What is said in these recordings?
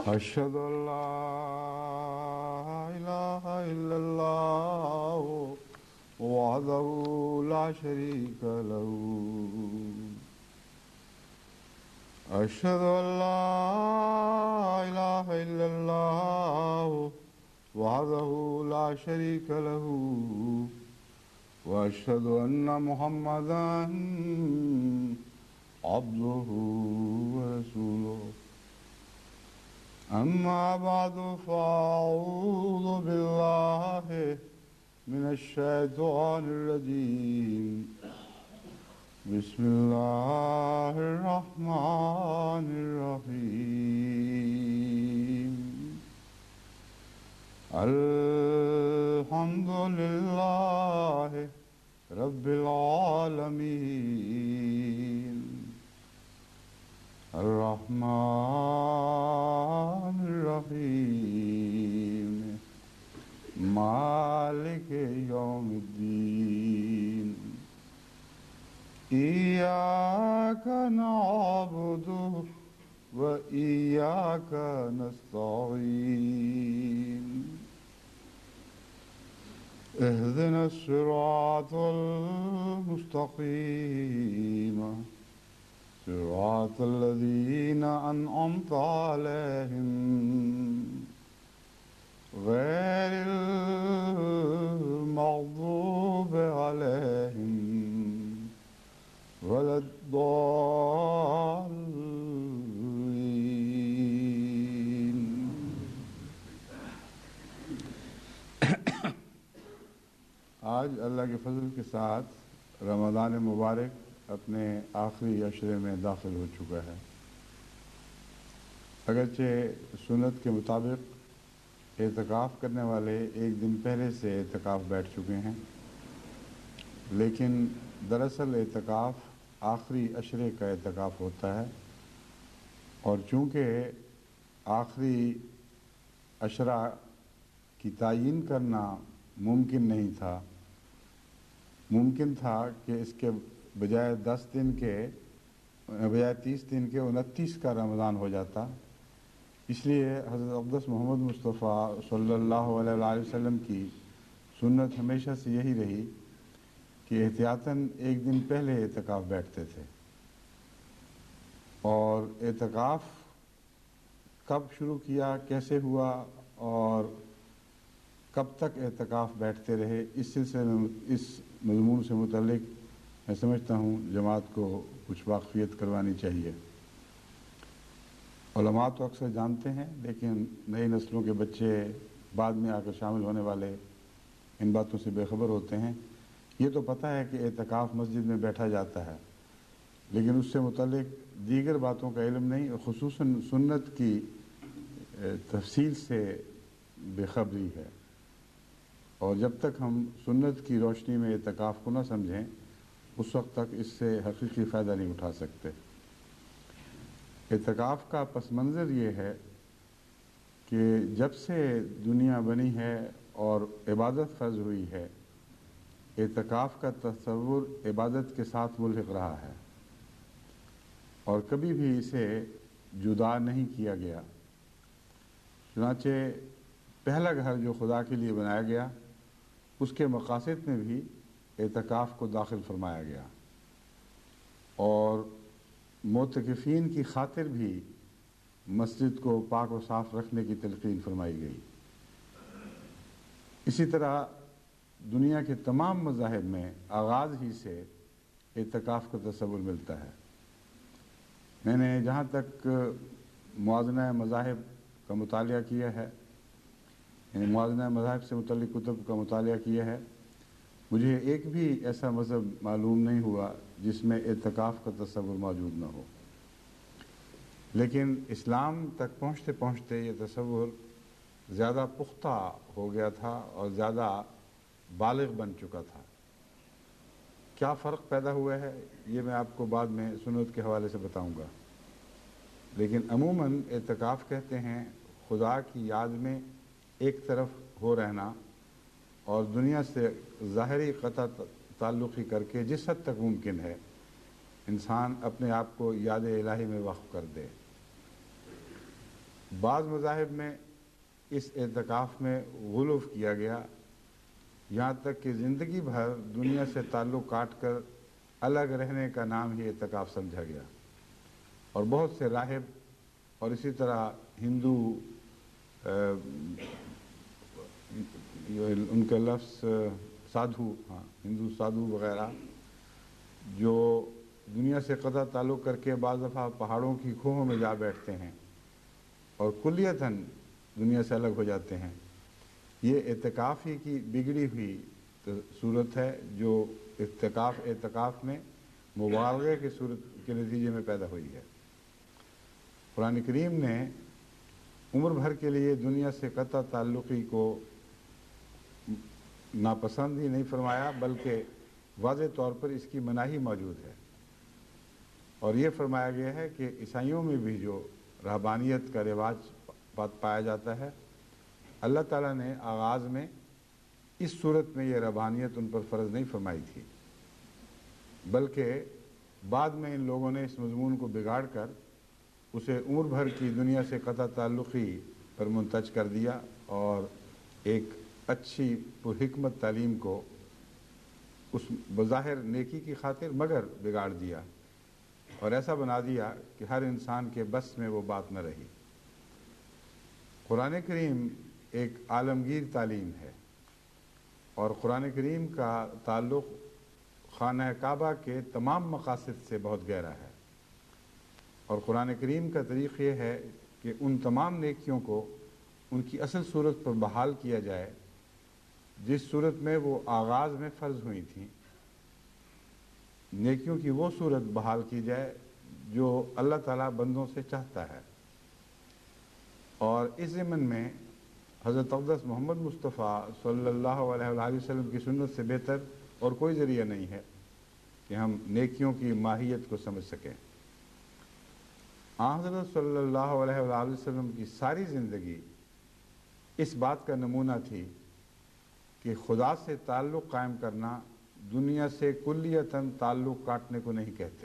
أشهد أن لا إله إلا الله وحده لا شريك له. أشهد أن لا إله إلا الله وحده لا شريك له. وأشهد أن محمدا عبده ورسوله. أما بعد فأعوذ بالله من الشيطان الرجيم. بسم الله الرحمن الرحيم. الحمد لله رب العالمين. الرحمن الرحيم. مالك يوم الدين. إياك نعبد وإياك نستعين. اهدنا الصراط المستقيم صراط الذين أنعمت عليهم غير المغضوب عليهم ولا الضالين. آج اللہ کے فضل کے ساتھ رمضان مبارک اپنے آخری عشرے میں داخل ہو چکا ہے. اگرچہ سنت کے مطابق اعتکاف کرنے والے ایک دن پہلے سے اعتکاف بیٹھ چکے ہیں، لیکن دراصل اعتکاف آخری عشرے کا اعتکاف ہوتا ہے، اور چونکہ آخری عشرہ کی تعیین کرنا ممکن نہیں تھا، ممکن تھا کہ اس کے بجائے 30 دن کے 29 کا رمضان ہو جاتا. اس لیے حضرت اقدس محمد مصطفیٰ صلی اللہ علیہ وآلہ وسلم کی سنت ہمیشہ سے یہی رہی کہ احتیاطاً ایک دن پہلے اعتکاف بیٹھتے تھے. اور اعتکاف کب شروع کیا، کیسے ہوا اور کب تک اعتکاف بیٹھتے رہے، اس سلسلے میں اس مضمون سے متعلق میں سمجھتا ہوں جماعت کو کچھ واقفیت کروانی چاہیے. علماء تو اکثر جانتے ہیں، لیکن نئی نسلوں کے بچے بعد میں آ کر شامل ہونے والے ان باتوں سے بے خبر ہوتے ہیں. یہ تو پتہ ہے کہ اعتکاف مسجد میں بیٹھا جاتا ہے، لیکن اس سے متعلق دیگر باتوں کا علم نہیں، اور خصوصاً سنت کی تفصیل سے بے خبری ہے. اور جب تک ہم سنت کی روشنی میں اعتکاف کو نہ سمجھیں، اس وقت تک اس سے حقیقی فائدہ نہیں اٹھا سکتے. اعتکاف کا پس منظر یہ ہے کہ جب سے دنیا بنی ہے اور عبادت فرض ہوئی ہے، اعتکاف کا تصور عبادت کے ساتھ ملحق رہا ہے اور کبھی بھی اسے جدا نہیں کیا گیا. چنانچہ پہلا گھر جو خدا کے لیے بنایا گیا، اس کے مقاصد میں بھی اعتکاف کو داخل فرمایا گیا، اور معتکفین کی خاطر بھی مسجد کو پاک و صاف رکھنے کی تلقین فرمائی گئی. اسی طرح دنیا کے تمام مذاہب میں آغاز ہی سے اعتکاف کا تصور ملتا ہے. میں نے جہاں تک موازنہ مذاہب کا مطالعہ کیا ہے، یعنی موازنہ مذاہب سے متعلق کتب کا مطالعہ کیا ہے، مجھے ایک بھی ایسا مذہب معلوم نہیں ہوا جس میں اعتکاف کا تصور موجود نہ ہو. لیکن اسلام تک پہنچتے پہنچتے یہ تصور زیادہ پختہ ہو گیا تھا اور زیادہ بالغ بن چکا تھا. کیا فرق پیدا ہوا ہے یہ میں آپ کو بعد میں سنت کے حوالے سے بتاؤں گا، لیکن عموماً اعتکاف کہتے ہیں خدا کی یاد میں ایک طرف ہو رہنا اور دنیا سے ظاہری قطع تعلقی کر کے جس حد تک ممکن ہے انسان اپنے آپ کو یاد الہی میں وقف کر دے. بعض مذاہب میں اس اعتکاف میں غلو کیا گیا، یہاں تک کہ زندگی بھر دنیا سے تعلق کاٹ کر الگ رہنے کا نام ہی اعتکاف سمجھا گیا، اور بہت سے راہب اور اسی طرح ہندو ان کا لفظ سادھو، ہندو سادھو وغیرہ جو دنیا سے قطع تعلق کر کے بعض دفعہ پہاڑوں کی کھوہوں میں جا بیٹھتے ہیں اور کلیتاً دنیا سے الگ ہو جاتے ہیں، یہ اعتکاف ہی کی بگڑی ہوئی صورت ہے جو اعتکاف میں مبالغے کی صورت کے نتیجے میں پیدا ہوئی ہے۔ قرآن کریم نے عمر بھر کے لیے دنیا سے قطع تعلقی کو ناپسند ہی نہیں فرمایا، بلکہ واضح طور پر اس کی مناہی موجود ہے، اور یہ فرمایا گیا ہے کہ عیسائیوں میں بھی جو رہبانیت کا رواج پایا جاتا ہے، اللہ تعالیٰ نے آغاز میں اس صورت میں یہ رہبانیت ان پر فرض نہیں فرمائی تھی، بلکہ بعد میں ان لوگوں نے اس مضمون کو بگاڑ کر اسے عمر بھر کی دنیا سے قطع تعلقی پر منتج کر دیا، اور ایک اچھی پرحکمت تعلیم کو اس بظاہر نیکی کی خاطر مگر بگاڑ دیا، اور ایسا بنا دیا کہ ہر انسان کے بس میں وہ بات نہ رہی۔ قرآن کریم ایک عالمگیر تعلیم ہے، اور قرآن کریم کا تعلق خانہ کعبہ کے تمام مقاصد سے بہت گہرا ہے، اور قرآن کریم کا طریق یہ ہے کہ ان تمام نیکیوں کو ان کی اصل صورت پر بحال کیا جائے جس صورت میں وہ آغاز میں فرض ہوئی تھیں، نیکیوں کی وہ صورت بحال کی جائے جو اللہ تعالیٰ بندوں سے چاہتا ہے، اور اس ضمن میں حضرت اقدس محمد مصطفیٰ صلی اللہ علیہ وآلہ وسلم کی سنت سے بہتر اور کوئی ذریعہ نہیں ہے کہ ہم نیکیوں کی ماہیت کو سمجھ سکیں۔ حضرت صلی اللہ علیہ وآلہ وسلم کی ساری زندگی اس بات کا نمونہ تھی کہ خدا سے تعلق قائم کرنا دنیا سے کلیتاً تعلق کاٹنے کو نہیں کہتے،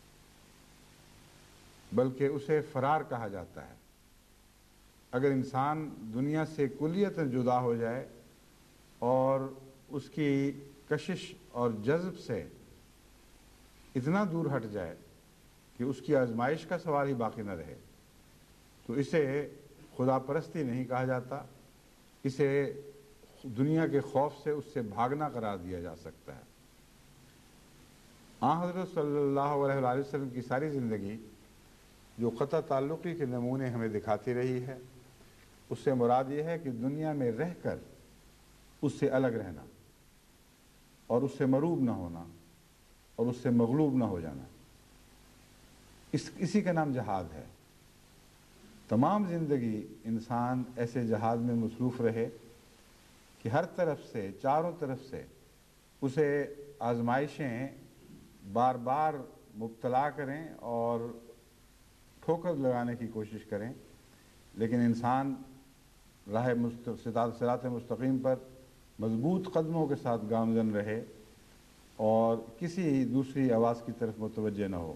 بلکہ اسے فرار کہا جاتا ہے۔ اگر انسان دنیا سے کلیتاً جدا ہو جائے اور اس کی کشش اور جذب سے اتنا دور ہٹ جائے کہ اس کی آزمائش کا سوال ہی باقی نہ رہے، تو اسے خدا پرستی نہیں کہا جاتا، اسے دنیا کے خوف سے اس سے بھاگنا قرار دیا جا سکتا ہے۔ حضرت صلی اللہ علیہ وآلہ وسلم کی ساری زندگی جو قطع تعلقی کے نمونے ہمیں دکھاتی رہی ہے، اس سے مراد یہ ہے کہ دنیا میں رہ کر اس سے الگ رہنا، اور اس سے مروب نہ ہونا، اور اس سے مغلوب نہ ہو جانا، اسی کا نام جہاد ہے۔ تمام زندگی انسان ایسے جہاد میں مصروف رہے کہ ہر طرف سے، چاروں طرف سے اسے آزمائشیں بار بار مبتلا کریں اور ٹھوکر لگانے کی کوشش کریں، لیکن انسان راہ صراط مستقیم پر مضبوط قدموں کے ساتھ گامزن رہے اور کسی دوسری آواز کی طرف متوجہ نہ ہو۔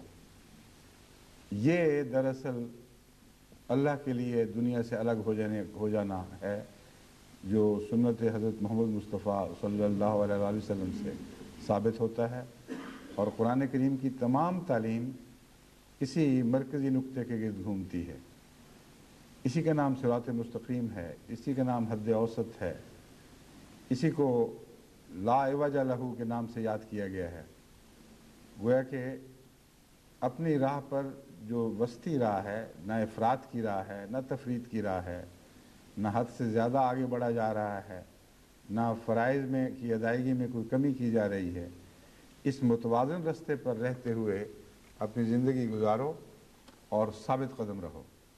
یہ دراصل اللہ کے لیے دنیا سے الگ ہو جانا ہے، جو سنت حضرت محمد مصطفیٰ صلی اللہ علیہ وآلہ وسلم سے ثابت ہوتا ہے، اور قرآن کریم کی تمام تعلیم اسی مرکزی نقطے کے گرد گھومتی ہے۔ اسی کا نام صراط مستقیم ہے، اسی کا نام حد اوسط ہے، اسی کو لا عوج لہ کے نام سے یاد کیا گیا ہے۔ گویا کہ اپنی راہ پر جو وسطی راہ ہے، نہ افراط کی راہ ہے، نہ تفریط کی راہ ہے، نہ حد سے زیادہ آگے بڑھا جا رہا ہے، نہ فرائض میں کی ادائیگی میں کوئی کمی کی جا رہی ہے، اس متوازن رستے پر رہتے ہوئے اپنی زندگی گزارو اور ثابت قدم رہو۔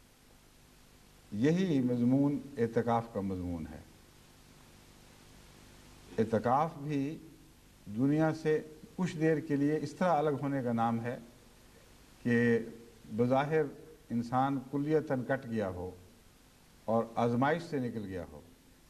یہی مضمون اعتکاف کا مضمون ہے۔ اعتکاف بھی دنیا سے کچھ دیر کے لیے اس طرح الگ ہونے کا نام ہے کہ بظاہر انسان کلیتاً کٹ گیا ہو اور آزمائش سے نکل گیا ہو،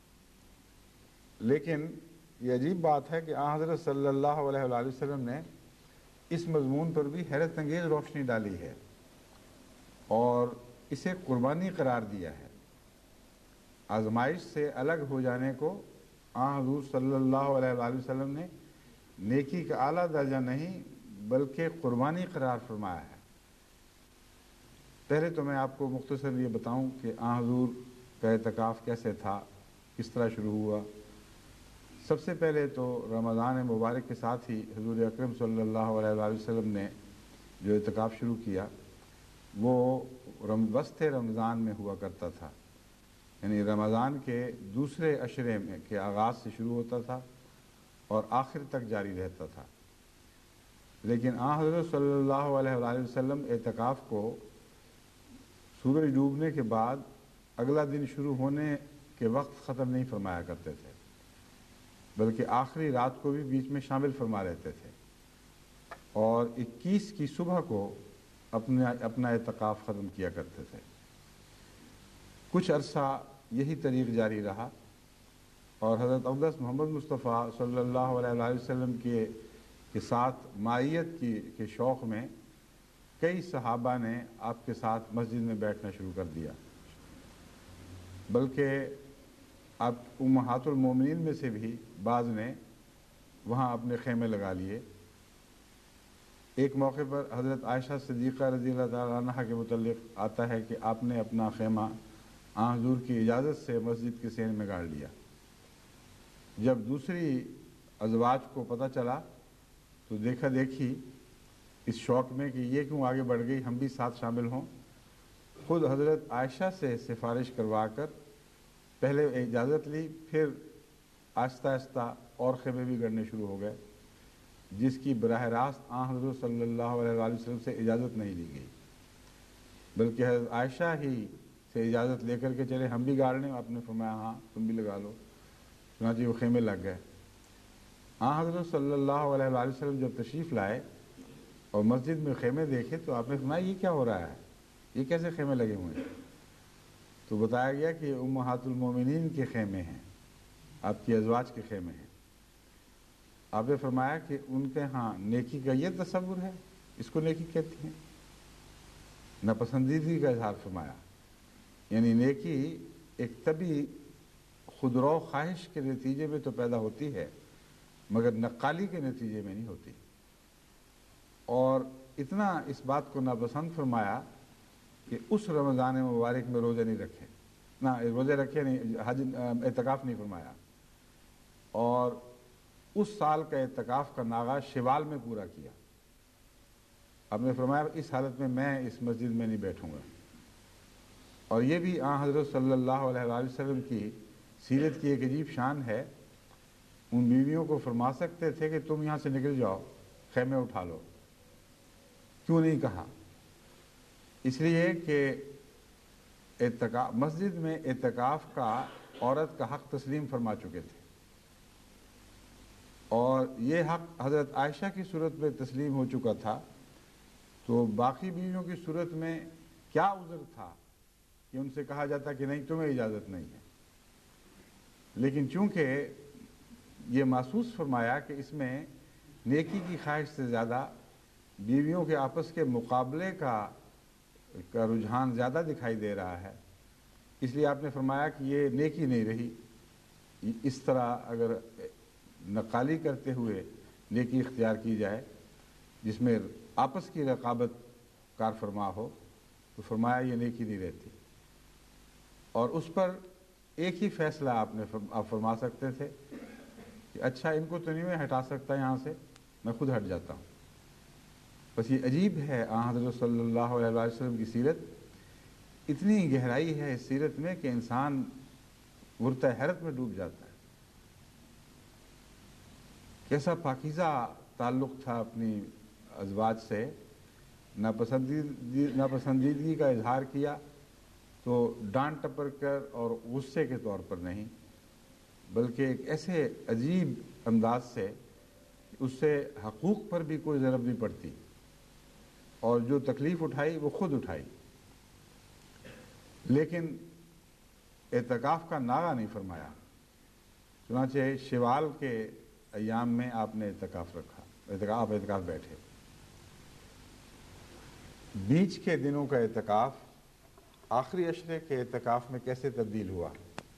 لیکن یہ عجیب بات ہے کہ حضرت صلی اللہ علیہ وآلہ وسلم نے اس مضمون پر بھی حیرت انگیز روشنی ڈالی ہے، اور اسے قربانی قرار دیا ہے۔ آزمائش سے الگ ہو جانے کو حضور صلی اللہ علیہ وآلہ وسلم نے نیکی کا اعلیٰ درجہ نہیں بلکہ قربانی قرار فرمایا ہے۔ پہلے تو میں آپ کو مختصر یہ بتاؤں کہ حضور کا اعتکاف کیسے تھا، کس طرح شروع ہوا۔ سب سے پہلے تو رمضان مبارک کے ساتھ ہی حضور اکرم صلی اللہ علیہ وآلہ وسلم نے جو اعتکاف شروع کیا وہ وسط رمضان میں ہوا کرتا تھا، یعنی رمضان کے دوسرے عشرے میں کے آغاز سے شروع ہوتا تھا اور آخر تک جاری رہتا تھا۔ لیکن حضرت صلی اللہ علیہ وآلہ وسلم اعتکاف کو سورج ڈوبنے کے بعد اگلا دن شروع ہونے کے وقت ختم نہیں فرمایا کرتے تھے، بلکہ آخری رات کو بھی بیچ میں شامل فرما لیتے تھے، اور 21 کی صبح کو اپنا اعتکاف ختم کیا کرتے تھے۔ کچھ عرصہ یہی طریق جاری رہا، اور حضرت اقدس محمد مصطفیٰ صلی اللہ علیہ وآلہ وسلم کے ساتھ معیت کے شوق میں کئی صحابہ نے آپ کے ساتھ مسجد میں بیٹھنا شروع کر دیا، بلکہ اب امہات المومنین میں سے بھی بعض نے وہاں اپنے خیمے لگا لیے۔ ایک موقع پر حضرت عائشہ صدیقہ رضی اللہ تعالیٰ عنہا کے متعلق آتا ہے کہ آپ نے اپنا خیمہ حضور کی اجازت سے مسجد کے سین میں گاڑ لیا۔ جب دوسری ازواج کو پتہ چلا تو دیکھا دیکھی اس شوق میں کہ یہ کیوں آگے بڑھ گئی، ہم بھی ساتھ شامل ہوں، خود حضرت عائشہ سے سفارش کروا کر پہلے اجازت لی، پھر آہستہ آہستہ اور خیمے بھی گڑنے شروع ہو گئے، جس کی براہ راست حضرت صلی اللہ علیہ وآلہ وسلم سے اجازت نہیں لی گئی، بلکہ حضرت عائشہ ہی سے اجازت لے کر کے چلے ہم بھی گاڑ لیں۔ آپ نے فرمایا ہاں تم بھی لگا لو، چنانچہ وہ خیمے لگ گئے۔ حضرت صلی اللہ علیہ وآلہ وسلم جب تشریف لائے اور مسجد میں خیمے دیکھے تو آپ نے فرمایا یہ کیا ہو رہا ہے، یہ کیسے خیمے لگے ہوئے ہیں؟ تو بتایا گیا کہ امہات المومنین کے خیمے ہیں، آپ کی ازواج کے خیمے ہیں۔ آپ نے فرمایا کہ ان کے ہاں نیکی کا یہ تصور ہے، اس کو نیکی کہتی ہیں۔ ناپسندیدگی کا اظہار فرمایا، یعنی نیکی ایک طبی خودرو خواہش کے نتیجے میں تو پیدا ہوتی ہے مگر نقالی کے نتیجے میں نہیں ہوتی، اور اتنا اس بات کو ناپسند فرمایا کہ اس رمضان مبارک میں روزے نہیں رکھے، نہ روزے رکھے نہیں، حج اعتکاف نہیں فرمایا، اور اس سال کا اعتکاف کا آغاز شوال میں پورا کیا۔ اب نے فرمایا اس حالت میں اس مسجد میں نہیں بیٹھوں گا۔ اور یہ بھی حضرت صلی اللہ علیہ وآلہ وسلم کی سیرت کی ایک عجیب شان ہے، ان بیویوں کو فرما سکتے تھے کہ تم یہاں سے نکل جاؤ، خیمے اٹھا لو، کیوں نہیں کہا؟ اس لیے کہ مسجد میں اعتکاف کا عورت کا حق تسلیم فرما چکے تھے، اور یہ حق حضرت عائشہ کی صورت میں تسلیم ہو چکا تھا، تو باقی بیویوں کی صورت میں کیا عذر تھا کہ ان سے کہا جاتا کہ نہیں تمہیں اجازت نہیں ہے؟ لیکن چونکہ یہ محسوس فرمایا کہ اس میں نیکی کی خواہش سے زیادہ بیویوں کے آپس کے مقابلے کا رجحان زیادہ دکھائی دے رہا ہے، اس لیے آپ نے فرمایا کہ یہ نیکی نہیں رہی، اس طرح اگر نقالی کرتے ہوئے نیکی اختیار کی جائے جس میں آپس کی رقابت کار فرما ہو تو فرمایا یہ نیکی نہیں رہتی۔ اور اس پر ایک ہی فیصلہ آپ فرما سکتے تھے کہ اچھا ان کو تو نہیں میں ہٹا سکتا یہاں سے، میں خود ہٹ جاتا ہوں۔ بس یہ عجیب ہے حضرت صلی اللہ علیہ وسلم کی سیرت، اتنی گہرائی ہے اس سیرت میں کہ انسان غرتہ حیرت میں ڈوب جاتا ہے۔ کیسا پاکیزہ تعلق تھا اپنی ازواج سے، ناپسندیدگی کا اظہار کیا تو ڈانٹ ٹپر کر اور غصے کے طور پر نہیں، بلکہ ایک ایسے عجیب انداز سے اس سے حقوق پر بھی کوئی ضرب نہیں پڑتی، اور جو تکلیف اٹھائی وہ خود اٹھائی، لیکن اعتکاف کا نعرہ نہیں فرمایا۔ چنانچہ شوال کے ایام میں آپ نے اعتکاف رکھا، اعتکاف بیٹھے۔ بیچ کے دنوں کا اعتکاف آخری عشرے کے اعتکاف میں کیسے تبدیل ہوا۔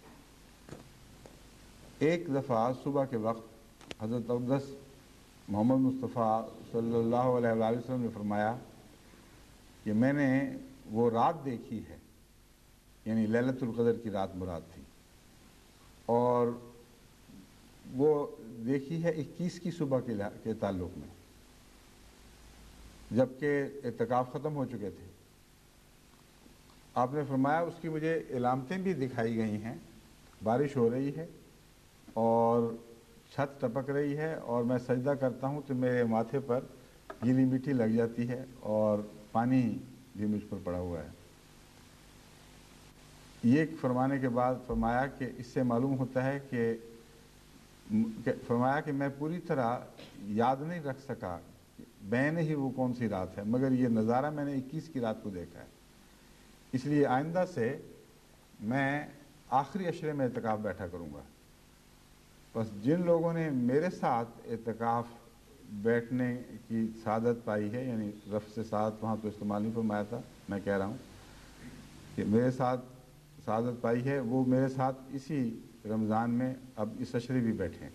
ایک دفعہ صبح کے وقت حضرت اقدس محمد مصطفیٰ صلی اللہ علیہ وآلہ وسلم نے فرمایا کہ میں نے وہ رات دیکھی ہے، یعنی لیلۃ القدر کی رات مراد تھی، اور وہ دیکھی ہے 21 کی صبح کے تعلق میں، جبکہ اعتکاف ختم ہو چکے تھے۔ آپ نے فرمایا اس کی مجھے علامتیں بھی دکھائی گئی ہیں، بارش ہو رہی ہے اور چھت ٹپک رہی ہے، اور میں سجدہ کرتا ہوں تو میرے ماتھے پر گیلی مٹی لگ جاتی ہے اور پانی بھی مجھ پر پڑا ہوا ہے۔ یہ فرمانے کے بعد فرمایا کہ اس سے معلوم ہوتا ہے کہ فرمایا کہ میں پوری طرح یاد نہیں رکھ سکا بین ہی وہ کون سی رات ہے، مگر یہ نظارہ میں نے 21 کی رات کو دیکھا ہے، اس لیے آئندہ سے میں آخری عشرے میں اعتکاف بیٹھا کروں گا۔ بس جن لوگوں نے میرے ساتھ اعتکاف بیٹھنے کی سعادت پائی ہے، یعنی رفع سے سعادت وہاں تو استعمال نہیں فرمایا تھا، میں کہہ رہا ہوں کہ میرے ساتھ سعادت پائی ہے، وہ میرے ساتھ اسی رمضان میں اب اس عشرے بھی بیٹھیں۔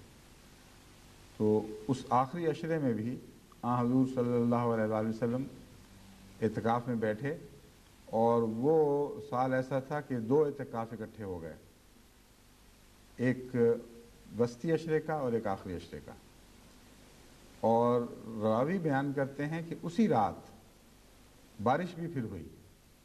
تو اس آخری عشرے میں بھی حضور صلی اللہ علیہ وآلہ وسلم اعتکاف میں بیٹھے، اور وہ سال ایسا تھا کہ 2 اعتکاف اکٹھے ہو گئے، ایک وسطی عشرے کا اور ایک آخری عشرے کا۔ اور راوی بیان کرتے ہیں کہ اسی رات بارش بھی پھر ہوئی،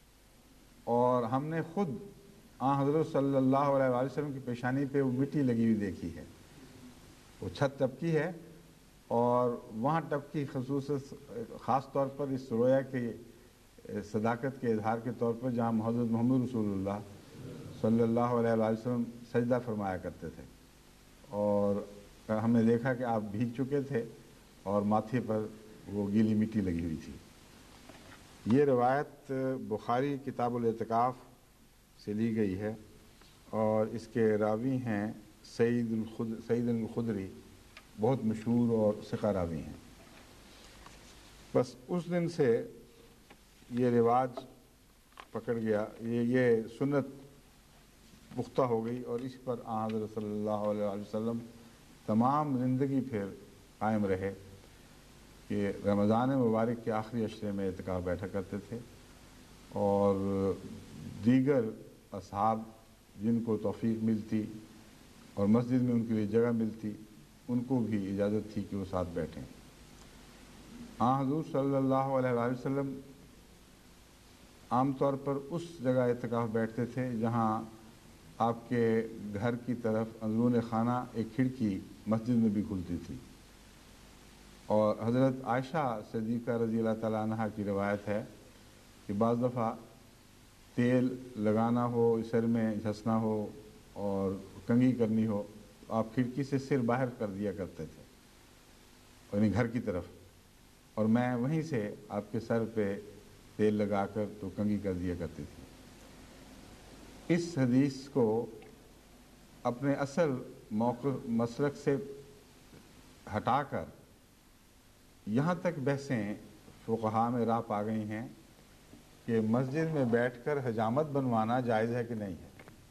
اور ہم نے خود حضرت صلی اللہ علیہ وآلہ وسلم کی پیشانی پہ وہ مٹی لگی ہوئی دیکھی ہے، وہ چھت ٹپکی ہے، اور وہاں ٹپکی خاص طور پر اس رویا کے صداقت کے اظہار کے طور پر جہاں حضرت محمد رسول اللہ صلی اللہ علیہ وآلہ وسلم سجدہ فرمایا کرتے تھے، اور ہم نے دیکھا کہ آپ بھیگ چکے تھے اور ماتھے پر وہ گیلی مٹی لگی ہوئی تھی۔ یہ روایت بخاری کتاب الاعتکاف سے لی گئی ہے، اور اس کے راوی ہیں سعید الخدری، بہت مشہور اور ثقہ راوی ہیں۔ بس اس دن سے یہ رواج پکڑ گیا، یہ سنت پختہ ہو گئی، اور اس پر حضرت صلی اللہ علیہ وسلم تمام زندگی پھر قائم رہے کہ رمضان مبارک کے آخری عشرے میں اعتکاف بیٹھا کرتے تھے، اور دیگر اصحاب جن کو توفیق ملتی اور مسجد میں ان کے لیے جگہ ملتی، ان کو بھی اجازت تھی کہ وہ ساتھ بیٹھیں۔ حضور صلی اللہ علیہ وآلہ وسلم عام طور پر اس جگہ اعتکاف بیٹھتے تھے جہاں آپ کے گھر کی طرف اندرون خانہ ایک کھڑکی مسجد میں بھی کھلتی تھی، اور حضرت عائشہ صدیقہ رضی اللہ تعالیٰ عنہ کی روایت ہے کہ بعض دفعہ تیل لگانا ہو، سر میں گھسنا ہو اور کنگھی کرنی ہو، تو آپ کھڑکی سے سر باہر کر دیا کرتے تھے، یعنی گھر کی طرف، اور میں وہیں سے آپ کے سر پہ تیل لگا کر تو کنگھی کر دیا کرتی تھی۔ اس حدیث کو اپنے اصل مسلک سے ہٹا کر یہاں تک بحثیں فقہاء میں راہ پا گئی ہیں کہ مسجد میں بیٹھ کر حجامت بنوانا جائز ہے کہ نہیں ہے،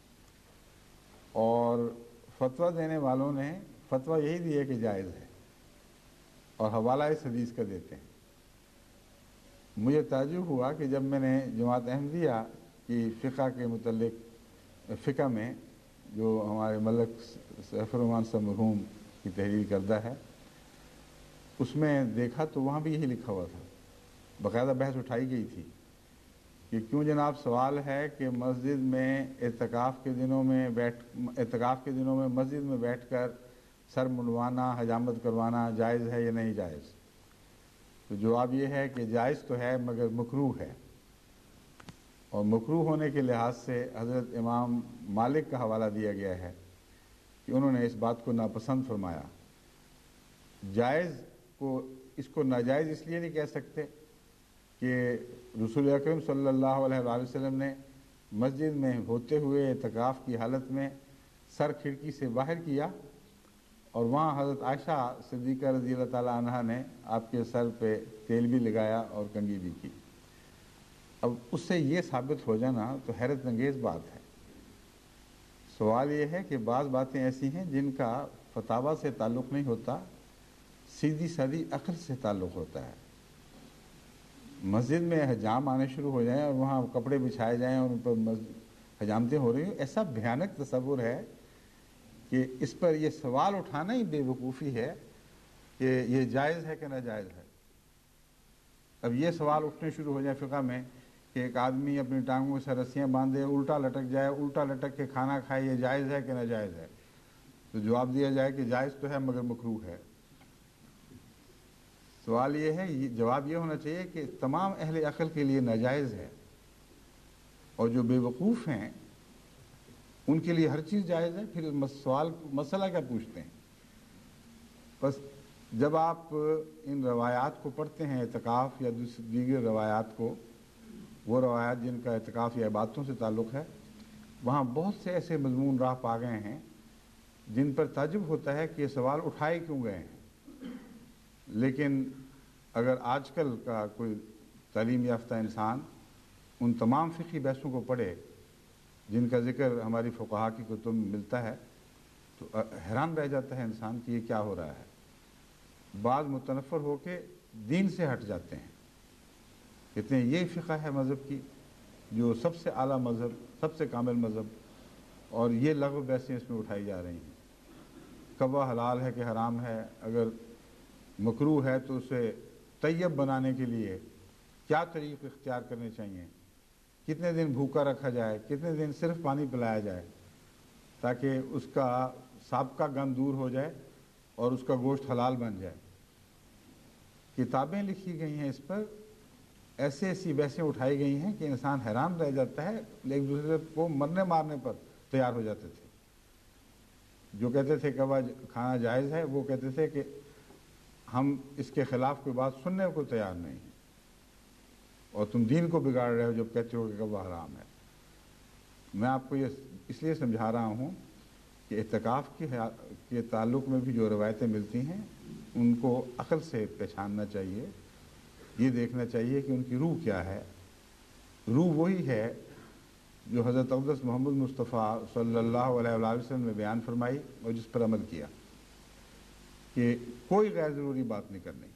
اور فتویٰ دینے والوں نے فتویٰ یہی دیا کہ جائز ہے، اور حوالہ اس حدیث کا دیتے ہیں۔ مجھے تعجب ہوا کہ جب میں نے جماعت احمدیہ کی فقہ کے متعلق فقہ میں جو ہمارے ملک سیف الرحمن صاحب مرحوم کی تحریر کردہ ہے، اس میں دیکھا تو وہاں بھی یہی لکھا ہوا تھا، باقاعدہ بحث اٹھائی گئی تھی کہ کیوں جناب سوال ہے کہ مسجد میں اعتکاف کے دنوں میں مسجد میں بیٹھ کر سر منڈوانا، حجامت کروانا جائز ہے یا نہیں جائز؟ تو جواب یہ ہے کہ جائز تو ہے مگر مکروہ ہے، اور مکروہ ہونے کے لحاظ سے حضرت امام مالک کا حوالہ دیا گیا ہے کہ انہوں نے اس بات کو ناپسند فرمایا۔ جائز اس کو ناجائز اس لیے نہیں کہہ سکتے کہ رسول اکرم صلی اللہ علیہ وآلہ وسلم نے مسجد میں ہوتے ہوئے اعتکاف کی حالت میں سر کھڑکی سے باہر کیا، اور وہاں حضرت عائشہ صدیقہ رضی اللہ تعالیٰ عنہ نے آپ کے سر پہ تیل بھی لگایا اور کنگھی بھی کی۔ اب اس سے یہ ثابت ہو جانا تو حیرت انگیز بات ہے۔ سوال یہ ہے کہ بعض باتیں ایسی ہیں جن کا فتاوی سے تعلق نہیں ہوتا، سیدھی سادھی عقل سے تعلق ہوتا ہے۔ مسجد میں حجام آنے شروع ہو جائیں اور وہاں کپڑے بچھائے جائیں اور ان پر حجامتیں ہو رہی ہیں، ایسا بھیانک تصور ہے کہ اس پر یہ سوال اٹھانا ہی بے وقوفی ہے کہ یہ جائز ہے کہ ناجائز ہے۔ اب یہ سوال اٹھنے شروع ہو جائے فقہ میں کہ ایک آدمی اپنی ٹانگوں سے رسیاں باندھے الٹا لٹک جائے، الٹا لٹک کے کھانا کھائے، یہ جائز ہے کہ ناجائز ہے؟ تو جواب دیا جائے کہ جائز تو ہے مگر مکروہ ہے۔ سوال یہ ہے، جواب یہ ہونا چاہیے کہ تمام اہل عقل کے لیے ناجائز ہے، اور جو بے وقوف ہیں ان کے لیے ہر چیز جائز ہے، پھر مسئلہ کیا پوچھتے ہیں؟ بس جب آپ ان روایات کو پڑھتے ہیں، اعتکاف یا دیگر روایات کو، وہ روایات جن کا اعتکاف یا عبادتوں سے تعلق ہے، وہاں بہت سے ایسے مضمون راہ پا گئے ہیں جن پر تعجب ہوتا ہے کہ یہ سوال اٹھائے کیوں گئے ہیں۔ لیکن اگر آج کل کا کوئی تعلیم یافتہ انسان ان تمام فقہی بحثوں کو پڑھے جن کا ذکر ہماری فقہا کی کتب میں ملتا ہے، تو حیران رہ جاتا ہے انسان کہ یہ کیا ہو رہا ہے۔ بعض متنفر ہو کے دین سے ہٹ جاتے ہیں، کہتے ہیں یہ فقہ ہے مذہب کی جو سب سے اعلیٰ مذہب، سب سے کامل مذہب، اور یہ لغو بحثیں اس میں اٹھائی جا رہی ہیں۔ کب وہ حلال ہے کہ حرام ہے، اگر مکروہ ہے تو اسے طیب بنانے کے لیے کیا طریق اختیار کرنے چاہیے، کتنے دن بھوکا رکھا جائے، کتنے دن صرف پانی پلایا جائے تاکہ اس کا سابقہ گند دور ہو جائے اور اس کا گوشت حلال بن جائے۔ کتابیں لکھی گئی ہیں اس پر، ایسی بحثیں اٹھائی گئی ہیں کہ انسان حیران رہ جاتا ہے، ایک دوسرے کو مرنے مارنے پر تیار ہو جاتے تھے۔ جو کہتے تھے کہ کھانا جائز ہے، وہ کہتے تھے کہ ہم اس کے خلاف کوئی بات سننے کو تیار نہیں ہیں، اور تم دین کو بگاڑ رہے ہو جب کہتے ہو کہ کبا حرام ہے۔ میں آپ کو یہ اس لیے سمجھا رہا ہوں کہ اعتکاف کے تعلق میں بھی جو روایتیں ملتی ہیں ان کو عقل سے پہچاننا چاہیے، یہ دیکھنا چاہیے کہ ان کی روح کیا ہے۔ روح وہی ہے جو حضرت اقدس محمد مصطفیٰ صلی اللہ علیہ وآلہ وسلم نے بیان فرمائی اور جس پر عمل کیا، کہ کوئی غیر ضروری بات نہیں کرنی،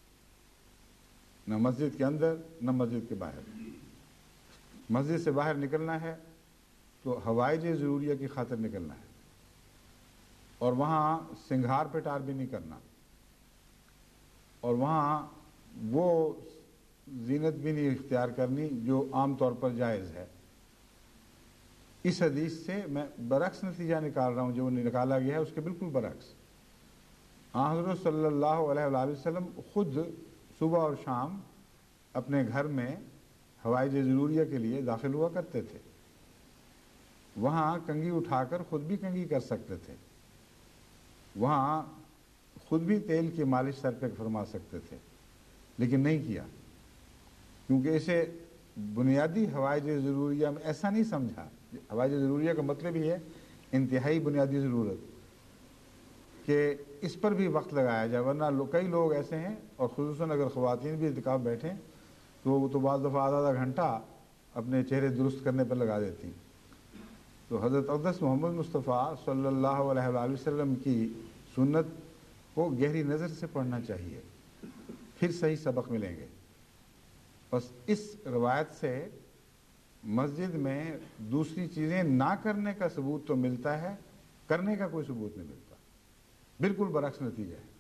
نہ مسجد کے اندر نہ مسجد کے باہر۔ مسجد سے باہر نکلنا ہے تو حوائج ضروریہ کی خاطر نکلنا ہے، اور وہاں سنگھار پٹار بھی نہیں کرنا، اور وہاں وہ زینت بھی نہیں اختیار کرنی جو عام طور پر جائز ہے۔ اس حدیث سے میں برعکس نتیجہ نکال رہا ہوں، جو نکالا گیا ہے اس کے بالکل برعکس۔ حضرت صلی اللہ علیہ وآلہ وسلم خود صبح اور شام اپنے گھر میں حوائج ضروریہ کے لیے داخل ہوا کرتے تھے، وہاں کنگھی اٹھا کر خود بھی کنگھی کر سکتے تھے، وہاں خود بھی تیل کی مالش سر پہ فرما سکتے تھے، لیکن نہیں کیا، کیونکہ اسے بنیادی حوائج ضروریہ میں ایسا نہیں سمجھا۔ حوائج ضروریہ کا مطلب ہی ہے انتہائی بنیادی ضرورت، کہ اس پر بھی وقت لگایا جائے، ورنہ کئی لوگ ایسے ہیں، اور خصوصاً اگر خواتین بھی اعتکاف بیٹھیں تو وہ تو بعض دفعہ آدھا گھنٹہ اپنے چہرے درست کرنے پر لگا دیتی۔ تو حضرت اقدس محمد مصطفیٰ صلی اللہ علیہ وآلہ وسلم کی سنت کو گہری نظر سے پڑھنا چاہیے، پھر صحیح سبق ملیں گے۔ بس اس روایت سے مسجد میں دوسری چیزیں نہ کرنے کا ثبوت تو ملتا ہے، کرنے کا کوئی ثبوت نہیں ملتا، بالکل برعکس نتیجہ ہے۔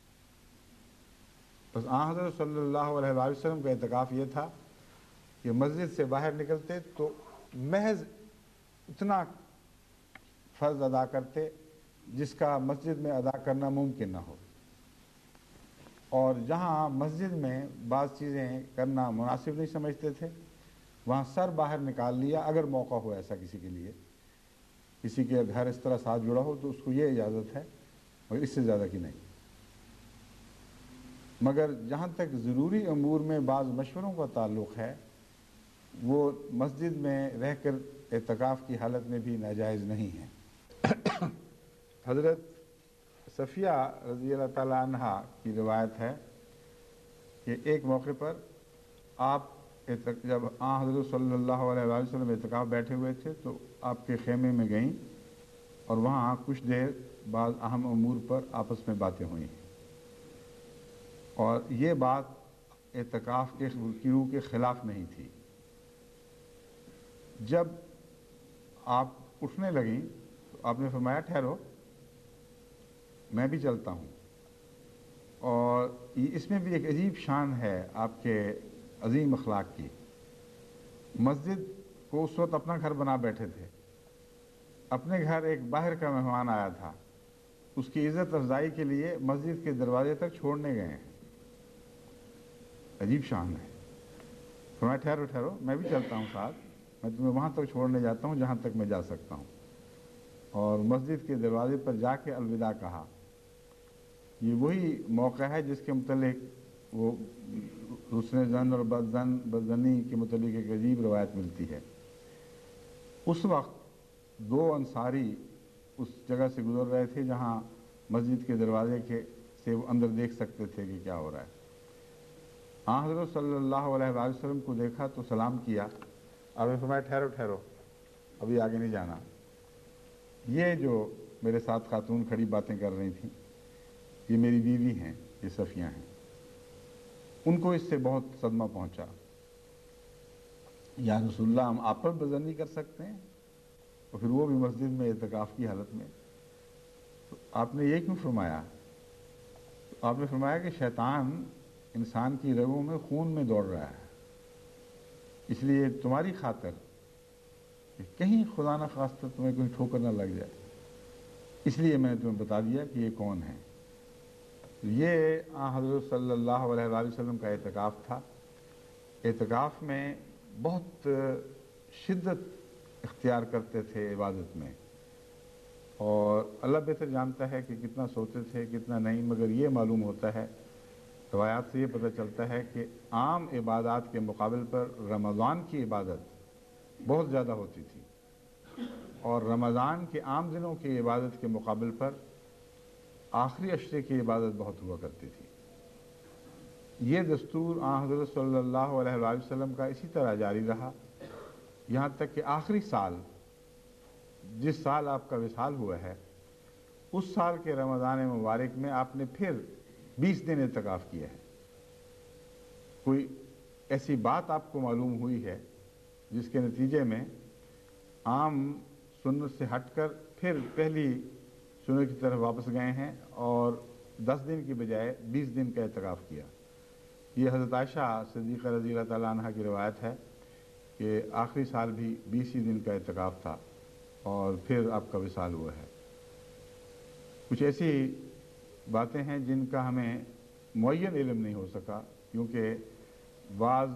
بس حضرت صلی اللہ علیہ وآلہ وسلم کا اعتکاف یہ تھا کہ مسجد سے باہر نکلتے تو محض اتنا فرض ادا کرتے جس کا مسجد میں ادا کرنا ممکن نہ ہو، اور جہاں مسجد میں بعض چیزیں کرنا مناسب نہیں سمجھتے تھے وہاں سر باہر نکال لیا، اگر موقع ہو ایسا کسی کے لیے، کسی کے گھر اس طرح ساتھ جڑا ہو تو اس کو یہ اجازت ہے، اور اس سے زیادہ کی نہیں۔ مگر جہاں تک ضروری امور میں بعض مشوروں کا تعلق ہے، وہ مسجد میں رہ کر اعتکاف کی حالت میں بھی ناجائز نہیں ہے۔ حضرت صفیہ رضی اللہ تعالی عنہا کی روایت ہے کہ ایک موقع پر آپ جب حضرت صلی اللہ علیہ وآلہ وسلم اعتکاف بیٹھے ہوئے تھے تو آپ کے خیمے میں گئیں اور وہاں کچھ دیر بعض اہم امور پر آپس میں باتیں ہوئیں، اور یہ بات اعتکاف کے روح کے خلاف نہیں تھی۔ جب آپ اٹھنے لگیں تو آپ نے فرمایا ٹھہرو، میں بھی چلتا ہوں۔ اور اس میں بھی ایک عجیب شان ہے آپ کے عظیم اخلاق کی۔ مسجد کو اس وقت اپنا گھر بنا بیٹھے تھے، اپنے گھر ایک باہر کا مہمان آیا تھا، اس کی عزت افزائی کے لیے مسجد کے دروازے تک چھوڑنے گئے ہیں۔ عجیب شان ہے۔ فرمایا ٹھہرو ٹھہرو، میں بھی چلتا ہوں ساتھ، میں تمہیں وہاں تک چھوڑنے جاتا ہوں جہاں تک میں جا سکتا ہوں۔ اور مسجد کے دروازے پر جا کے الوداع کہا۔ یہ وہی موقع ہے جس کے متعلق وہ حسن زن اور بدزنی کے متعلق ایک عجیب روایت ملتی ہے۔ اس وقت دو انصاری اس جگہ سے گزر رہے تھے جہاں مسجد کے دروازے سے وہ اندر دیکھ سکتے تھے کہ کیا ہو رہا ہے۔ حضرت صلی اللہ علیہ وآلہ وسلم کو دیکھا تو سلام کیا۔ آپ نے فرمایا ٹھہرو ٹھہرو، ابھی آگے نہیں جانا۔ یہ جو میرے ساتھ خاتون کھڑی باتیں کر رہی تھیں، یہ میری بیوی ہیں، یہ صفیہ ہیں۔ ان کو اس سے بہت صدمہ پہنچا۔ یا رسول اللہ، ہم آپ پر بزنی کر سکتے ہیں؟ اور پھر وہ بھی مسجد میں اعتکاف کی حالت میں۔ تو آپ نے یہ کیوں فرمایا؟ آپ نے فرمایا کہ شیطان انسان کی رگوں میں خون میں دوڑ رہا ہے، اس لیے تمہاری خاطر کہ کہیں خدا نہ خواستہ تمہیں کوئی ٹھوکر نہ لگ جائے، اس لیے میں نے تمہیں بتا دیا کہ یہ کون ہے۔ یہ حضرت صلی اللہ علیہ وآلہ وسلم کا اعتکاف تھا۔ اعتکاف میں بہت شدت اختیار کرتے تھے عبادت میں، اور اللہ بہتر جانتا ہے کہ کتنا سوتے تھے کتنا نہیں، مگر یہ معلوم ہوتا ہے، روایات سے یہ پتہ چلتا ہے کہ عام عبادات کے مقابل پر رمضان کی عبادت بہت زیادہ ہوتی تھی، اور رمضان کے عام دنوں کی عبادت کے مقابل پر آخری عشرے کی عبادت بہت ہوا کرتی تھی۔ یہ دستور حضرت صلی اللہ علیہ وآلہ وسلم کا اسی طرح جاری رہا، یہاں تک کہ آخری سال، جس سال آپ کا وصال ہوا ہے، اس سال کے رمضان مبارک میں آپ نے پھر 20 دن اعتکاف کیا ہے۔ کوئی ایسی بات آپ کو معلوم ہوئی ہے جس کے نتیجے میں عام سنت سے ہٹ کر پھر پہلی سنت کی طرف واپس گئے ہیں اور 10 دن کی بجائے 20 دن کا اعتکاف کیا؟ یہ حضرت عائشہ صدیقہ رضی اللہ تعالیٰ عنہ کی روایت ہے کہ آخری سال بھی 20 ہی دن کا اعتکاف تھا اور پھر آپ کا وصال ہوا ہے۔ کچھ ایسی باتیں ہیں جن کا ہمیں معین علم نہیں ہو سکا، کیونکہ بعض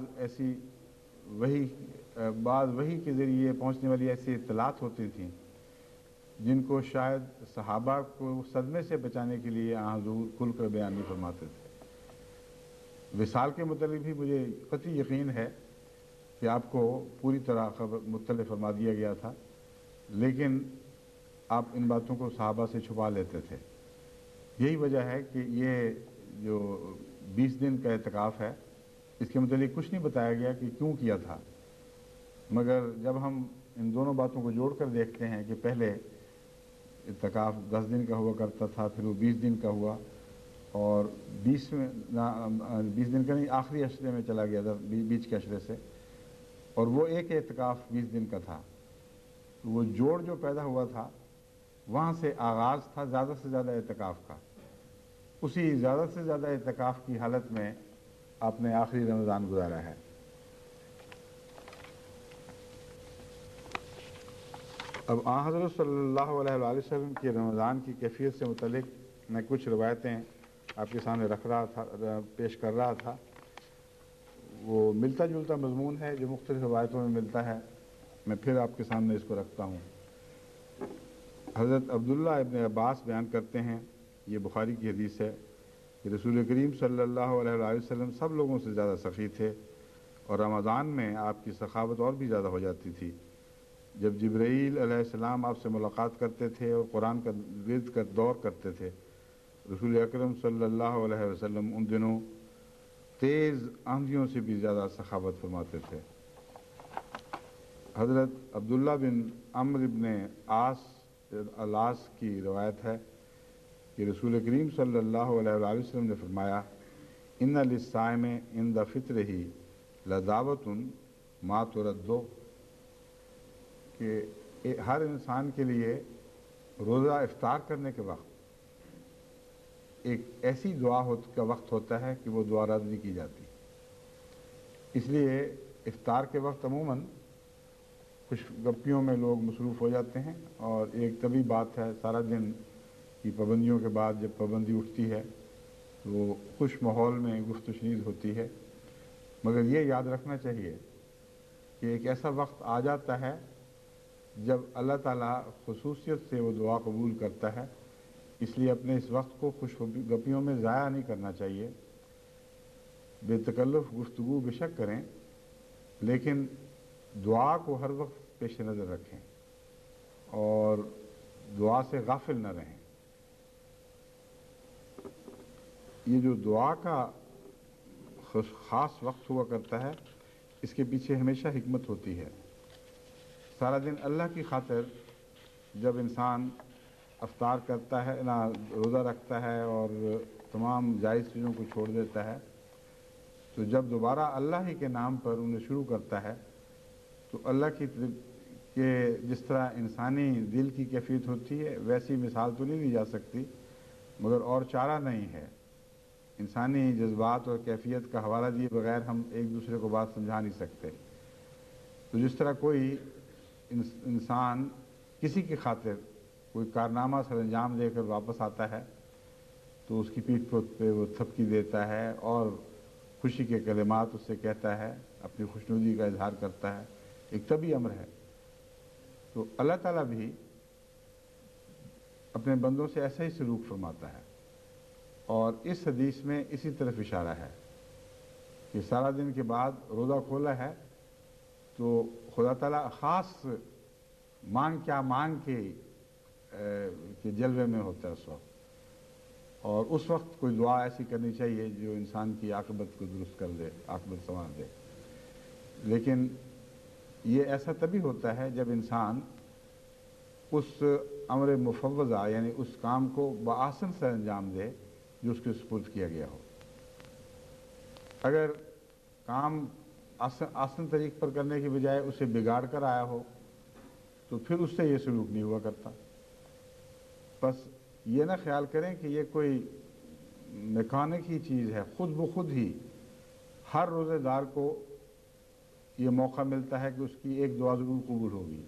وحی کے ذریعے پہنچنے والی ایسی اطلاعات ہوتی تھیں جن کو شاید صحابہ کو صدمے سے بچانے کے لیے حضور کھل کر بیان نہیں فرماتے تھے۔ وصال کے متعلق بھی مجھے قطعی یقین ہے کہ آپ کو پوری طرح مطلع فرما دیا گیا تھا، لیکن آپ ان باتوں کو صحابہ سے چھپا لیتے تھے۔ یہی وجہ ہے کہ یہ جو 20 دن کا اعتکاف ہے، اس کے متعلق کچھ نہیں بتایا گیا کہ کیوں کیا تھا، مگر جب ہم ان دونوں باتوں کو جوڑ کر دیکھتے ہیں کہ پہلے اعتکاف 10 دن کا ہوا کرتا تھا، پھر وہ 20 دن کا ہوا، اور 20 دن کا نہیں، آخری عشرے میں چلا گیا تھا، بیچ کے عشرے سے، اور وہ ایک اعتکاف 20 دن کا تھا، تو وہ جوڑ جو پیدا ہوا تھا وہاں سے آغاز تھا زیادہ سے زیادہ اعتکاف کا۔ اسی زیادہ سے زیادہ اعتکاف کی حالت میں آپ نے آخری رمضان گزارا ہے۔ اب حضرت صلی اللہ علیہ وآلہ وسلم کی رمضان کی کیفیت سے متعلق میں کچھ روایتیں آپ کے سامنے پیش کر رہا تھا۔ وہ ملتا جلتا مضمون ہے جو مختلف روایتوں میں ملتا ہے، میں پھر آپ کے سامنے اس کو رکھتا ہوں۔ حضرت عبداللہ ابن عباس بیان کرتے ہیں، یہ بخاری کی حدیث ہے، کہ رسول کریم صلی اللہ علیہ وآلہ وسلم سب لوگوں سے زیادہ سخی تھے، اور رمضان میں آپ کی سخاوت اور بھی زیادہ ہو جاتی تھی۔ جب جبرائیل علیہ السلام آپ سے ملاقات کرتے تھے اور قرآن کا ورد کا دور کرتے تھے، رسول اکرم صلی اللہ علیہ وسلم ان دنوں तेज़ आंधियों से भी ज़्यादा सखावत फरमाते थे। हज़रत अब्दुल्ला बिन अम्र इब्न आस की रवायत है कि रसूल करीम सल्लल्लाहु अलैहि वसल्लम ने फरमाया, इन्ना लिस्साइम इंदा फित्रिही लदावतुन मा तुरद्दो, कि हर इंसान के लिए रोज़ा इफ्तार करने के वक्त एक ऐसी दुआ का वक्त होता है कि वो दुआ रद्द नहीं की जाती। इसलिए इफ्तार के वक्त अमूमन खुश गप्पियों में लोग मसरूफ़ हो जाते हैं, और एक तभी बात है, सारा दिन की पाबंदियों के बाद जब पाबंदी उठती है तो खुश माहौल में गुफ्त शनीद होती है। मगर ये याद रखना चाहिए कि एक ऐसा वक्त आ जाता है जब अल्लाह ताला खुसूसियत से वो दुआ कबूल करता है। इसलिए अपने इस वक्त को खुश गप्पियों में ज़ाया नहीं करना चाहिए। बेतकल्लुफ़ गुफ्तगू बेशक करें, लेकिन दुआ को हर वक्त पेश नज़र रखें और दुआ से गाफिल न रहें। ये जो दुआ का ख़ास वक्त हुआ करता है, इसके पीछे हमेशा हिकमत होती है। सारा दिन अल्लाह की खातिर जब इंसान अफ्तार करता है ना, रोज़ा रखता है और तमाम जायज़ चीज़ों को छोड़ देता है, तो जब दोबारा अल्लाह ही के नाम पर उन्हें शुरू करता है तो अल्लाह की के जिस तरह इंसानी दिल की कैफियत होती है वैसी मिसाल तो नहीं दी जा सकती, मगर और चारा नहीं है। इंसानी जज्बात और कैफियत का हवाला दिए बगैर हम एक दूसरे को बात समझा नहीं सकते। तो जिस तरह कोई इंसान किसी की खातिर कोई कारनामा सर अंजाम देकर वापस आता है तो उसकी पीठ पे वो थपकी देता है और खुशी के कलिमात उससे कहता है, अपनी खुशनुदी का इजहार करता है, एक तभी अमर है। तो अल्लाह ताला भी अपने बंदों से ऐसा ही सलूक फरमाता है, और इस हदीस में इसी तरफ इशारा है कि सारा दिन के बाद रोज़ा खोला है तो खुदा ताला ख़ास मांग के जलवे में होता है उस वक्त, और उस वक्त कोई दुआ ऐसी करनी चाहिए जो इंसान की आक़िबत को दुरुस्त कर दे, आक़िबत संवार दे। लेकिन ये ऐसा तभी होता है जब इंसान उस अमर मुफव्वज़ा यानी उस काम को बआसन से अंजाम दे जो उसके सुपुर्द किया गया हो। अगर काम आसन तरीक़ पर करने की बजाय उसे बिगाड़ कर आया हो तो फिर उससे ये सलूक नहीं हुआ करता। बस ये ना ख्याल करें कि ये कोई मैकेनिक ही चीज़ है, खुद ब खुद ही हर रोज़ेदार को ये मौका मिलता है कि उसकी एक दुआ ज़रूर कबूल होगी।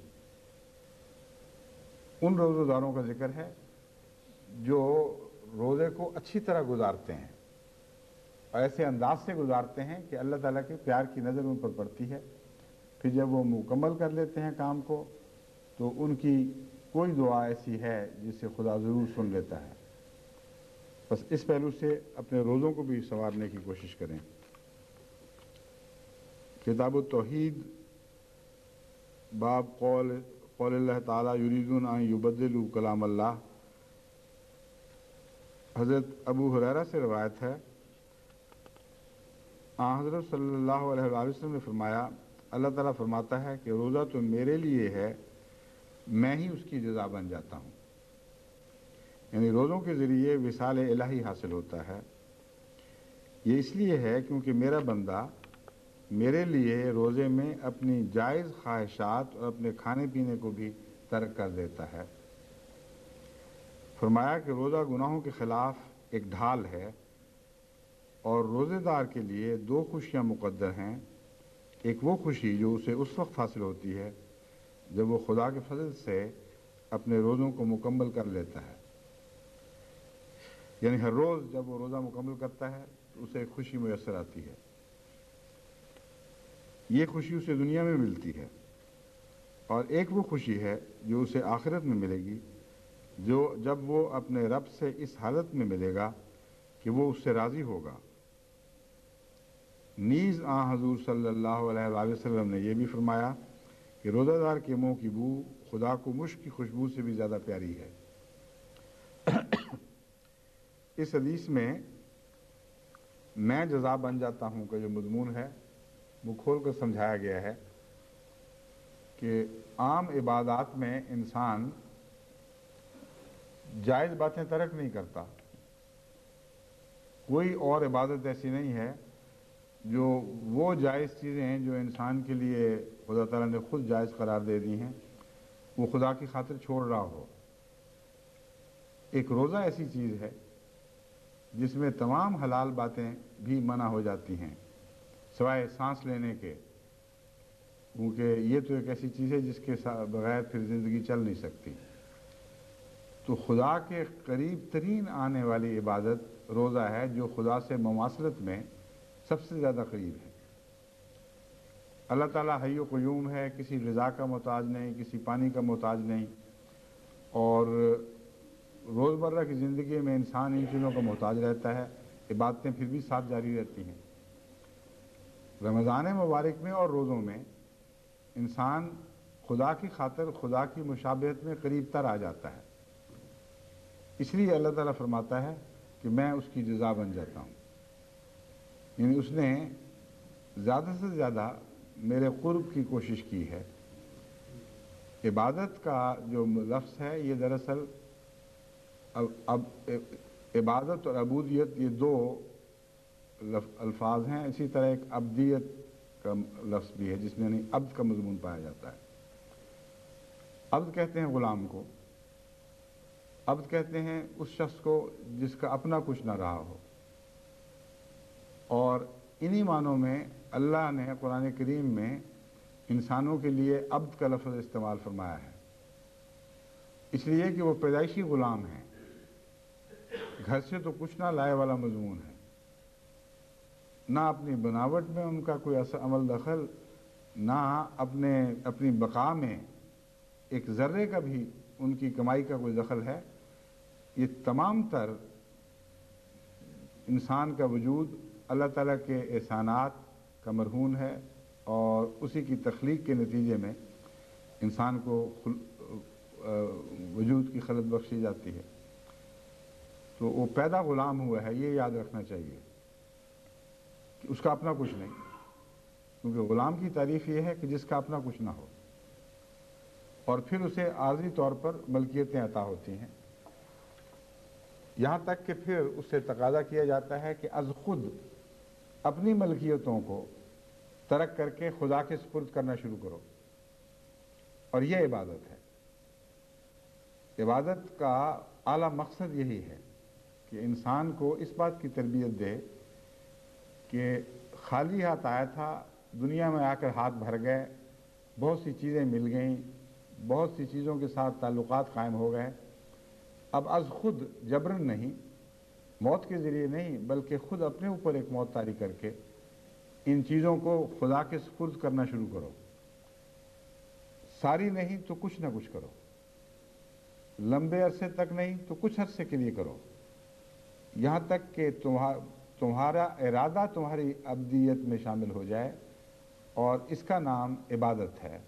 उन रोज़ेदारों का जिक्र है जो रोज़े को अच्छी तरह गुजारते हैं और ऐसे अंदाज से गुजारते हैं कि अल्लाह ताला के प्यार की नज़र उन पर पड़ती है। फिर जब वो मुकम्मल कर लेते हैं काम को तो उनकी कोई दुआ ऐसी है जिसे खुदा ज़रूर सुन लेता है। बस इस पहलू से अपने रोज़ों को भी संवारने की कोशिश करें। किताब तौहीद बाब कौल अल्लाह ताला युरीदून अन युबद्दिलू कलाम अल्लाह। हज़रत अबू हुरैरा से रवायत है, हज़रत सल्लल्लाहु अलैहि वसल्लम ने फरमाया, अल्लाह ताला फरमाता है कि रोज़ा तो मेरे लिए है, मैं ही उसकी जज़ा बन जाता हूँ। यानी रोज़ों के ज़रिए विसाल इलाही हासिल होता है। ये इसलिए है क्योंकि मेरा बंदा मेरे लिए रोज़े में अपनी जायज़ ख्वाहिशात और अपने खाने पीने को भी तर्क कर देता है। फरमाया कि रोज़ा गुनाहों के ख़िलाफ़ एक ढाल है और रोज़ेदार के लिए दो खुशियाँ मुक़द्दर हैं। एक वो खुशी जो उसे उस वक्त हासिल होती है जब वो खुदा के फजल से अपने रोज़ों को मुकम्मल कर लेता है। यानी हर रोज़ जब वो रोज़ा मुकम्मल करता है तो उसे खुशी मुयस्सर आती है। ये खुशी उसे दुनिया में मिलती है, और एक वो खुशी है जो उसे आखिरत में मिलेगी, जो जब वो अपने रब से इस हालत में मिलेगा कि वो उससे राज़ी होगा। नीज़ हज़ूर सल्लल्लाहु अलैहि वसल्लम ने यह भी फरमाया कि रोज़ादार के मुँह की बू खुदा को मुश्क की खुशबू से भी ज़्यादा प्यारी है। इस हदीस में میں جزا بن جاتا ہوں کا جو مضمون ہے وہ کھول کر سمجھایا گیا ہے کہ عام عبادات میں انسان جائز باتیں ترک نہیں کرتا. کوئی اور عبادت ایسی نہیں ہے جو وہ جائز چیزیں ہیں جو انسان کے لیے خدا تعالیٰ نے خود جائز قرار دے دی ہیں وہ خدا کی خاطر چھوڑ رہا ہو. ایک روزہ ایسی چیز ہے جس میں تمام حلال باتیں بھی منع ہو جاتی ہیں سوائے سانس لینے کے، کیونکہ یہ تو ایک ایسی چیز ہے جس کے بغیر پھر زندگی چل نہیں سکتی. تو خدا کے قریب ترین آنے والی عبادت روزہ ہے جو خدا سے مماثلت میں سب سے زیادہ قریب ہے. اللہ تعالیٰ حی و قیوم ہے، کسی غذا کا محتاج نہیں، کسی پانی کا محتاج نہیں، اور روزمرہ کی زندگی میں انسان ان چیزوں کا محتاج رہتا ہے. عبادتیں پھر بھی ساتھ جاری رہتی ہیں. رمضان مبارک میں اور روزوں میں انسان خدا کی خاطر خدا کی مشابہت میں قریب تر آ جاتا ہے. اس لیے اللہ تعالیٰ فرماتا ہے کہ میں اس کی جزا بن جاتا ہوں. یعنی اس نے زیادہ سے زیادہ میرے قرب کی کوشش کی ہے. عبادت کا جو لفظ ہے یہ دراصل اب عبادت اور عبودیت یہ دو الفاظ ہیں. اسی طرح ایک عبدیت کا لفظ بھی ہے جس میں یعنی عبد کا مضمون پایا جاتا ہے. عبد کہتے ہیں غلام کو، عبد کہتے ہیں اس شخص کو جس کا اپنا کچھ نہ رہا ہو. اور انہی معنوں میں اللہ نے قرآن کریم میں انسانوں کے لیے عبد کا لفظ استعمال فرمایا ہے، اس لیے کہ وہ پیدائشی غلام ہیں، گھر سے تو کچھ نہ لائے والا مضمون ہے، نہ اپنی بناوٹ میں ان کا کوئی عمل دخل، نہ اپنی بقا میں ایک ذرے کا بھی ان کی کمائی کا کوئی دخل ہے. یہ تمام تر انسان کا وجود اللہ تعالیٰ کے احسانات کا مرہون ہے، اور اسی کی تخلیق کے نتیجے میں انسان کو وجود کی خلق بخشی جاتی ہے. تو وہ پیدا غلام ہوا ہے، یہ یاد رکھنا چاہیے کہ اس کا اپنا کچھ نہیں، کیونکہ غلام کی تعریف یہ ہے کہ جس کا اپنا کچھ نہ ہو، اور پھر اسے عارضی طور پر ملکیتیں عطا ہوتی ہیں، یہاں تک کہ پھر اس سے تقاضا کیا جاتا ہے کہ از خود اپنی ملکیتوں کو ترک کر کے خدا کے سپرد کرنا شروع کرو. اور یہ عبادت ہے. عبادت کا اعلیٰ مقصد یہی ہے کہ انسان کو اس بات کی تربیت دے کہ خالی ہاتھ آیا تھا، دنیا میں آ کر ہاتھ بھر گئے، بہت سی چیزیں مل گئیں، بہت سی چیزوں کے ساتھ تعلقات قائم ہو گئے. اب از خود جبرن نہیں، موت کے ذریعے نہیں، بلکہ خود اپنے اوپر ایک موت طاری کر کے ان چیزوں کو خدا کے سپرد کرنا شروع کرو. ساری نہیں تو کچھ نہ کچھ کرو، لمبے عرصے تک نہیں تو کچھ عرصے کے لیے کرو، یہاں تک کہ تمہارا ارادہ تمہاری عبدیت میں شامل ہو جائے، اور اس کا نام عبادت ہے.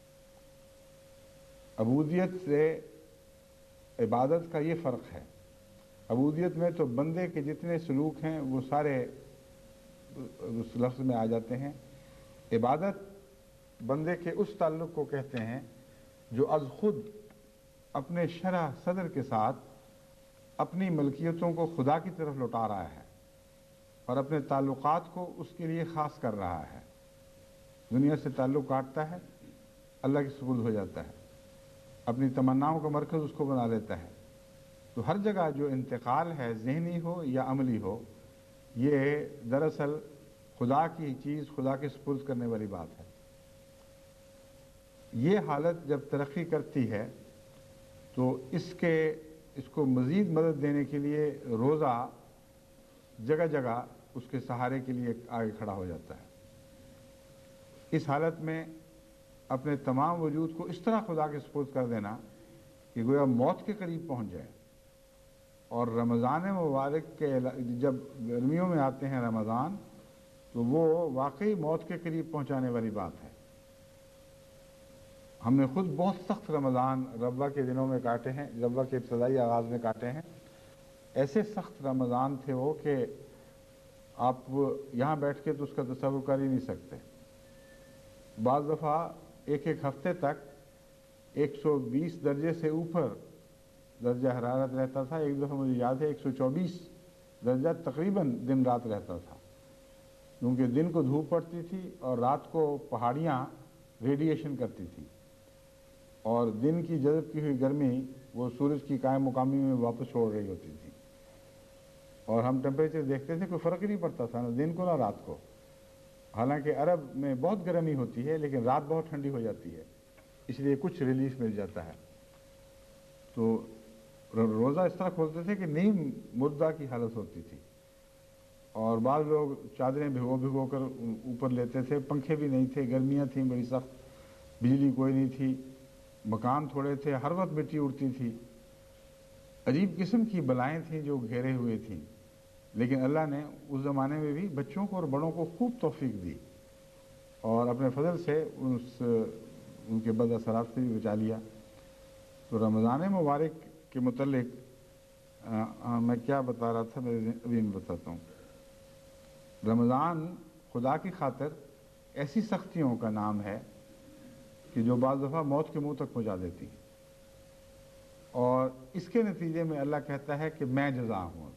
عبودیت سے عبادت کا یہ فرق ہے. عبودیت میں تو بندے کے جتنے سلوک ہیں وہ سارے اس لفظ میں آ جاتے ہیں. عبادت بندے کے اس تعلق کو کہتے ہیں جو از خود اپنے شرح صدر کے ساتھ اپنی ملکیتوں کو خدا کی طرف لوٹا رہا ہے اور اپنے تعلقات کو اس کے لیے خاص کر رہا ہے. دنیا سے تعلق کاٹتا ہے، اللہ کے سپرد ہو جاتا ہے، اپنی تمناؤں کا مرکز اس کو بنا لیتا ہے. تو ہر جگہ جو انتقال ہے، ذہنی ہو یا عملی ہو، یہ دراصل خدا کی چیز خدا کے سپرد کرنے والی بات ہے. یہ حالت جب ترقی کرتی ہے تو اس کو مزید مدد دینے کے لیے روزہ جگہ جگہ اس کے سہارے کے لیے آگے کھڑا ہو جاتا ہے. اس حالت میں اپنے تمام وجود کو اس طرح خدا کے سپرد کر دینا کہ گویا موت کے قریب پہنچ جائے. اور رمضان مبارک کے جب گرمیوں میں آتے ہیں رمضان، تو وہ واقعی موت کے قریب پہنچانے والی بات ہے. ہم نے خود بہت سخت رمضان ربا کے دنوں میں کاٹے ہیں، ربا کے ابتدائی آغاز میں کاٹے ہیں. ایسے سخت رمضان تھے وہ کہ آپ یہاں بیٹھ کے تو اس کا تصور کر ہی نہیں سکتے. بعض دفعہ ایک ہفتے تک 120 درجے سے اوپر درجہ حرارت رہتا تھا. ایک دفعہ مجھے یاد ہے 124 درجہ تقریباً دن رات رہتا تھا، کیونکہ دن کو دھوپ پڑتی تھی اور رات کو پہاڑیاں ریڈیشن کرتی تھی، اور دن کی جذب کی ہوئی گرمی وہ سورج کی قائم مقامی میں واپس چھوڑ رہی ہوتی تھی، اور ہم ٹیمپریچر دیکھتے تھے کوئی فرق ہی نہیں پڑتا تھا، نہ دن کو نہ رات کو. حالانکہ عرب میں بہت گرمی ہوتی ہے لیکن رات بہت ٹھنڈی ہو جاتی ہے، اس لیے کچھ ریلیف مل جاتا ہے. تو روزہ اس طرح کھولتے تھے کہ نیم مردہ کی حالت ہوتی تھی، اور بعض لوگ چادریں بھگو کر اوپر لیتے تھے. پنکھے بھی نہیں تھے، گرمیاں تھیں بڑی سخت، بجلی کوئی نہیں تھی، مکان تھوڑے تھے، ہر وقت مٹی اڑتی تھی. عجیب قسم کی بلائیں تھیں جو گھیرے ہوئے تھیں. لیکن اللہ نے اس زمانے میں بھی بچوں کو اور بڑوں کو خوب توفیق دی اور اپنے فضل سے ان کے بد اثرات سے بھی بچا لیا. تو رمضان مبارک کے متعلق میں کیا بتا رہا تھا، میں ابھی میں بتاتا ہوں. رمضان خدا کی خاطر ایسی سختیوں کا نام ہے کہ جو بعض دفعہ موت کے منہ تک پہنچا دیتی ہے، اور اس کے نتیجے میں اللہ کہتا ہے کہ میں جزا ہوں،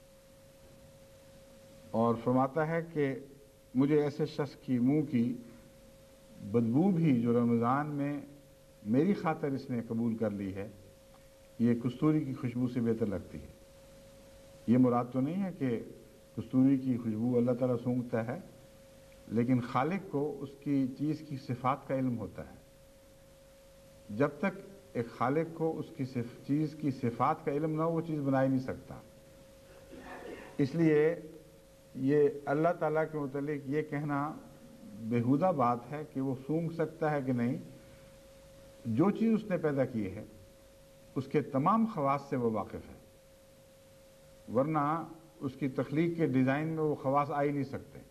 اور فرماتا ہے کہ مجھے ایسے شخص کی منہ کی بدبو بھی جو رمضان میں میری خاطر اس نے قبول کر لی ہے، یہ کستوری کی خوشبو سے بہتر لگتی ہے. یہ مراد تو نہیں ہے کہ کستوری کی خوشبو اللہ تعالیٰ سونگھتا ہے، لیکن خالق کو اس کی چیز کی صفات کا علم ہوتا ہے. جب تک ایک خالق کو اس کی چیز کی صفات کا علم نہ ہو وہ چیز بنا ہی نہیں سکتا. اس لیے یہ اللہ تعالیٰ کے متعلق یہ کہنا بیہودہ بات ہے کہ وہ سونگھ سکتا ہے کہ نہیں. جو چیز اس نے پیدا کی ہے اس کے تمام خواص سے وہ واقف ہے، ورنہ اس کی تخلیق کے ڈیزائن میں وہ خواص آ ہی نہیں سکتے.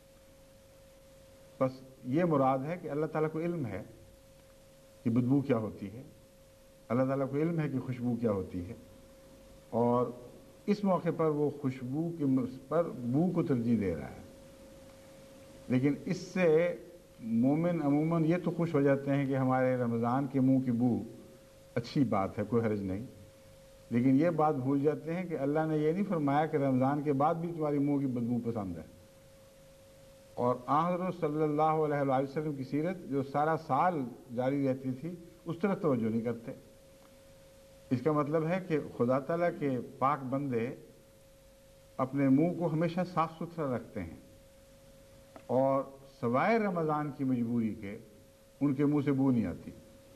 بس یہ مراد ہے کہ اللہ تعالیٰ کو علم ہے کہ بدبو کیا ہوتی ہے، اللہ تعالیٰ کو علم ہے کہ خوشبو کیا ہوتی ہے، اور اس موقع پر وہ خوشبو کے پر بو کو ترجیح دے رہا ہے. لیکن اس سے مومن عموماً یہ تو خوش ہو جاتے ہیں کہ ہمارے رمضان کے منہ کی بو اچھی بات ہے، کوئی حرج نہیں، لیکن یہ بات بھول جاتے ہیں کہ اللہ نے یہ نہیں فرمایا کہ رمضان کے بعد بھی تمہاری منہ کی بدبو پسند ہے. اور حضرت صلی اللہ علیہ وآلہ وسلم کی سیرت جو سارا سال جاری رہتی تھی اس طرف توجہ نہیں کرتے. اس کا مطلب ہے کہ خدا تعالیٰ کے پاک بندے اپنے منہ کو ہمیشہ صاف ستھرا رکھتے ہیں، اور سوائے رمضان کی مجبوری کے ان کے منہ سے بو نہیں آتی.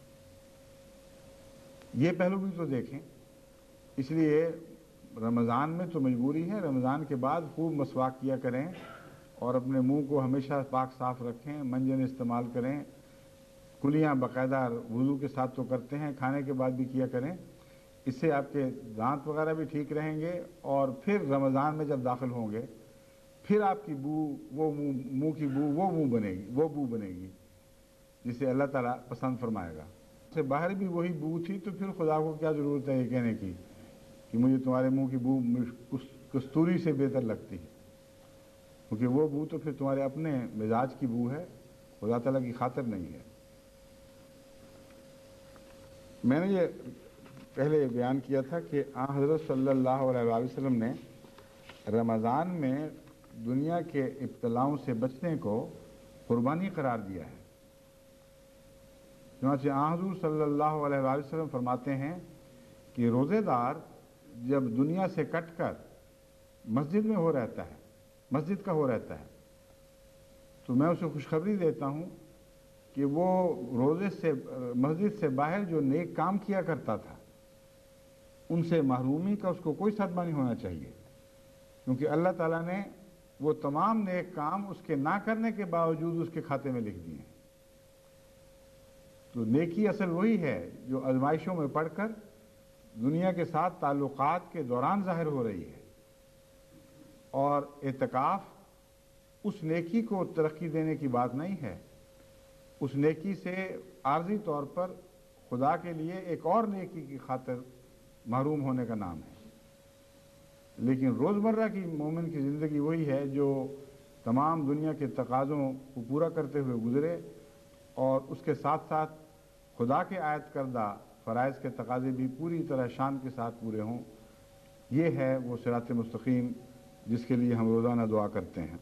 یہ پہلو بھی تو دیکھیں. اس لیے رمضان میں تو مجبوری ہے، رمضان کے بعد خوب مسواک کیا کریں اور اپنے منہ کو ہمیشہ پاک صاف رکھیں، منجن استعمال کریں، کلیاں باقاعدہ وضو کے ساتھ تو کرتے ہیں، کھانے کے بعد بھی کیا کریں. اس سے آپ کے دانت وغیرہ بھی ٹھیک رہیں گے، اور پھر رمضان میں جب داخل ہوں گے پھر آپ کی بو وہ منہ کی بو وہ بو بنے گی جسے اللہ تعالیٰ پسند فرمائے گا. سے باہر بھی وہی بو تھی تو پھر خدا کو کیا ضرورت ہے یہ کہنے کی کہ مجھے تمہارے منہ کی بو کستوری سے بہتر لگتی ہے، کیونکہ وہ بو تو پھر تمہارے اپنے مزاج کی بو ہے، خدا تعالیٰ کی خاطر نہیں ہے. میں نے یہ پہلے بیان کیا تھا کہ حضرت صلی اللہ علیہ وسلم نے رمضان میں دنیا کے ابتلاؤں سے بچنے کو قربانی قرار دیا ہے. چنانچہ حضور صلی اللہ علیہ وسلم فرماتے ہیں کہ روزے دار جب دنیا سے کٹ کر مسجد میں مسجد کا ہو رہتا ہے تو میں اسے خوشخبری دیتا ہوں کہ وہ مسجد سے باہر جو نیک کام کیا کرتا تھا ان سے محرومی کا اس کو کوئی صدمہ نہیں ہونا چاہیے، کیونکہ اللہ تعالیٰ نے وہ تمام نیک کام اس کے نہ کرنے کے باوجود اس کے کھاتے میں لکھ دیے ہیں. تو نیکی اصل وہی ہے جو آزمائشوں میں پڑھ کر دنیا کے ساتھ تعلقات کے دوران ظاہر ہو رہی ہے، اور اعتکاف اس نیکی کو ترقی دینے کی بات نہیں ہے، اس نیکی سے عارضی طور پر خدا کے لیے ایک اور نیکی کی خاطر محروم ہونے کا نام ہے. لیکن روزمرہ کی مومن کی زندگی وہی ہے جو تمام دنیا کے تقاضوں کو پورا کرتے ہوئے گزرے اور اس کے ساتھ ساتھ خدا کے عائد کردہ فرائض کے تقاضے بھی پوری طرح شان کے ساتھ پورے ہوں. یہ ہے وہ صراط مستقیم جس کے لیے ہم روزانہ دعا کرتے ہیں.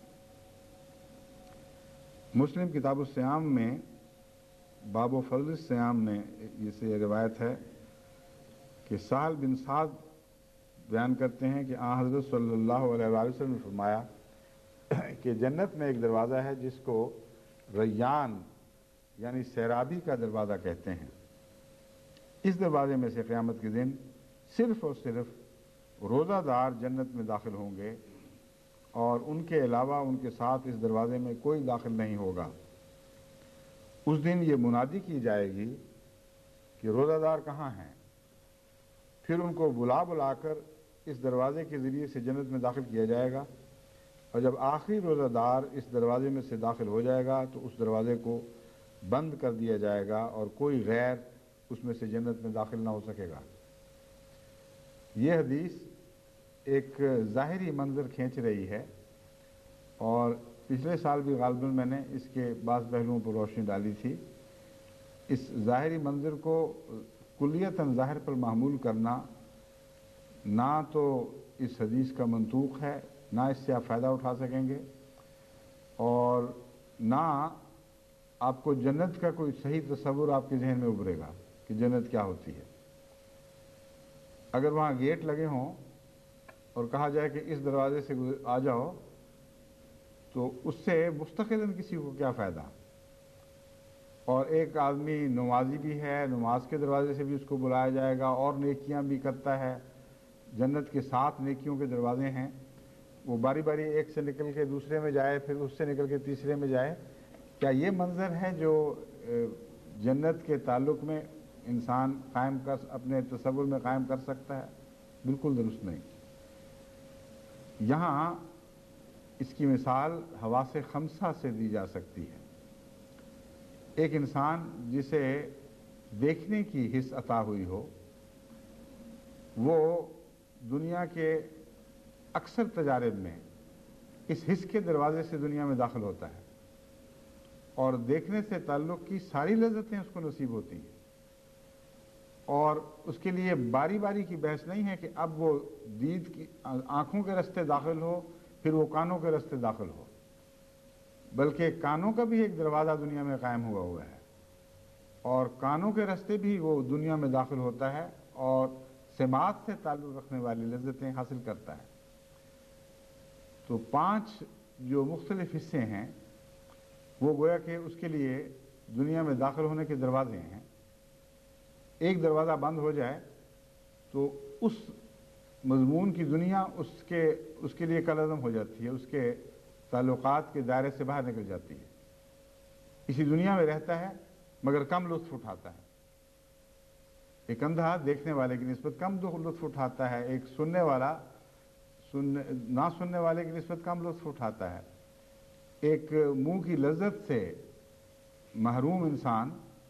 مسلم کتاب الصیام میں باب و فضل الصیام میں یہ روایت ہے کہ سہل بن سعد بیان کرتے ہیں کہ آن حضرت صلی اللہ علیہ وآلہ وسلم نے فرمایا کہ جنت میں ایک دروازہ ہے جس کو ریان یعنی سیرابی کا دروازہ کہتے ہیں. اس دروازے میں سے قیامت کے دن صرف اور صرف روزہ دار جنت میں داخل ہوں گے اور ان کے علاوہ ان کے ساتھ اس دروازے میں کوئی داخل نہیں ہوگا. اس دن یہ منادی کی جائے گی کہ روزہ دار کہاں ہیں؟ پھر ان کو بلا کر اس دروازے کے ذریعے سے جنت میں داخل کیا جائے گا اور جب آخری روزہ دار اس دروازے میں سے داخل ہو جائے گا تو اس دروازے کو بند کر دیا جائے گا اور کوئی غیر اس میں سے جنت میں داخل نہ ہو سکے گا. یہ حدیث ایک ظاہری منظر کھینچ رہی ہے اور پچھلے سال بھی غالباً میں نے اس کے بعض پہلوؤں پر روشنی ڈالی تھی. اس ظاہری منظر کو کلیتاً ظاہر پر محمول کرنا نہ تو اس حدیث کا منطوق ہے، نہ اس سے آپ فائدہ اٹھا سکیں گے اور نہ آپ کو جنت کا کوئی صحیح تصور آپ کے ذہن میں ابھرے گا کہ جنت کیا ہوتی ہے. اگر وہاں گیٹ لگے ہوں اور کہا جائے کہ اس دروازے سے آ جاؤ تو اس سے مستقلاً کسی کو کیا فائدہ؟ اور ایک آدمی نمازی بھی ہے، نماز کے دروازے سے بھی اس کو بلایا جائے گا اور نیکیاں بھی کرتا ہے. جنت کے 7 نیکیوں کے دروازے ہیں، وہ باری باری ایک سے نکل کے دوسرے میں جائے، پھر اس سے نکل کے تیسرے میں جائے. کیا یہ منظر ہے جو جنت کے تعلق میں انسان اپنے تصور میں قائم کر سکتا ہے؟ بالکل درست نہیں. یہاں اس کی مثال حواس خمسہ سے دی جا سکتی ہے. ایک انسان جسے دیکھنے کی حس عطا ہوئی ہو، وہ دنیا کے اکثر تجارب میں اس حس کے دروازے سے دنیا میں داخل ہوتا ہے اور دیکھنے سے تعلق کی ساری لذتیں اس کو نصیب ہوتی ہیں اور اس کے لیے باری باری کی بحث نہیں ہے کہ اب وہ دید کی آنکھوں کے راستے داخل ہو پھر وہ کانوں کے راستے داخل ہو، بلکہ کانوں کا بھی ایک دروازہ دنیا میں قائم ہوا ہے اور کانوں کے راستے بھی وہ دنیا میں داخل ہوتا ہے اور سماعت سے تعلق رکھنے والی لذتیں حاصل کرتا ہے. تو 5 جو مختلف حصے ہیں وہ گویا کہ اس کے لیے دنیا میں داخل ہونے کے دروازے ہیں. ایک دروازہ بند ہو جائے تو اس مضمون کی دنیا اس کے لیے کالعدم ہو جاتی ہے، اس کے تعلقات کے دائرے سے باہر نکل جاتی ہے. اسی دنیا میں رہتا ہے مگر کم لطف اٹھاتا ہے. ایک اندھا دیکھنے والے کی نسبت کم لطف اٹھاتا ہے، ایک سننے والا نہ سننے والے کی نسبت کم لطف اٹھاتا ہے. ایک منہ کی لذت سے محروم انسان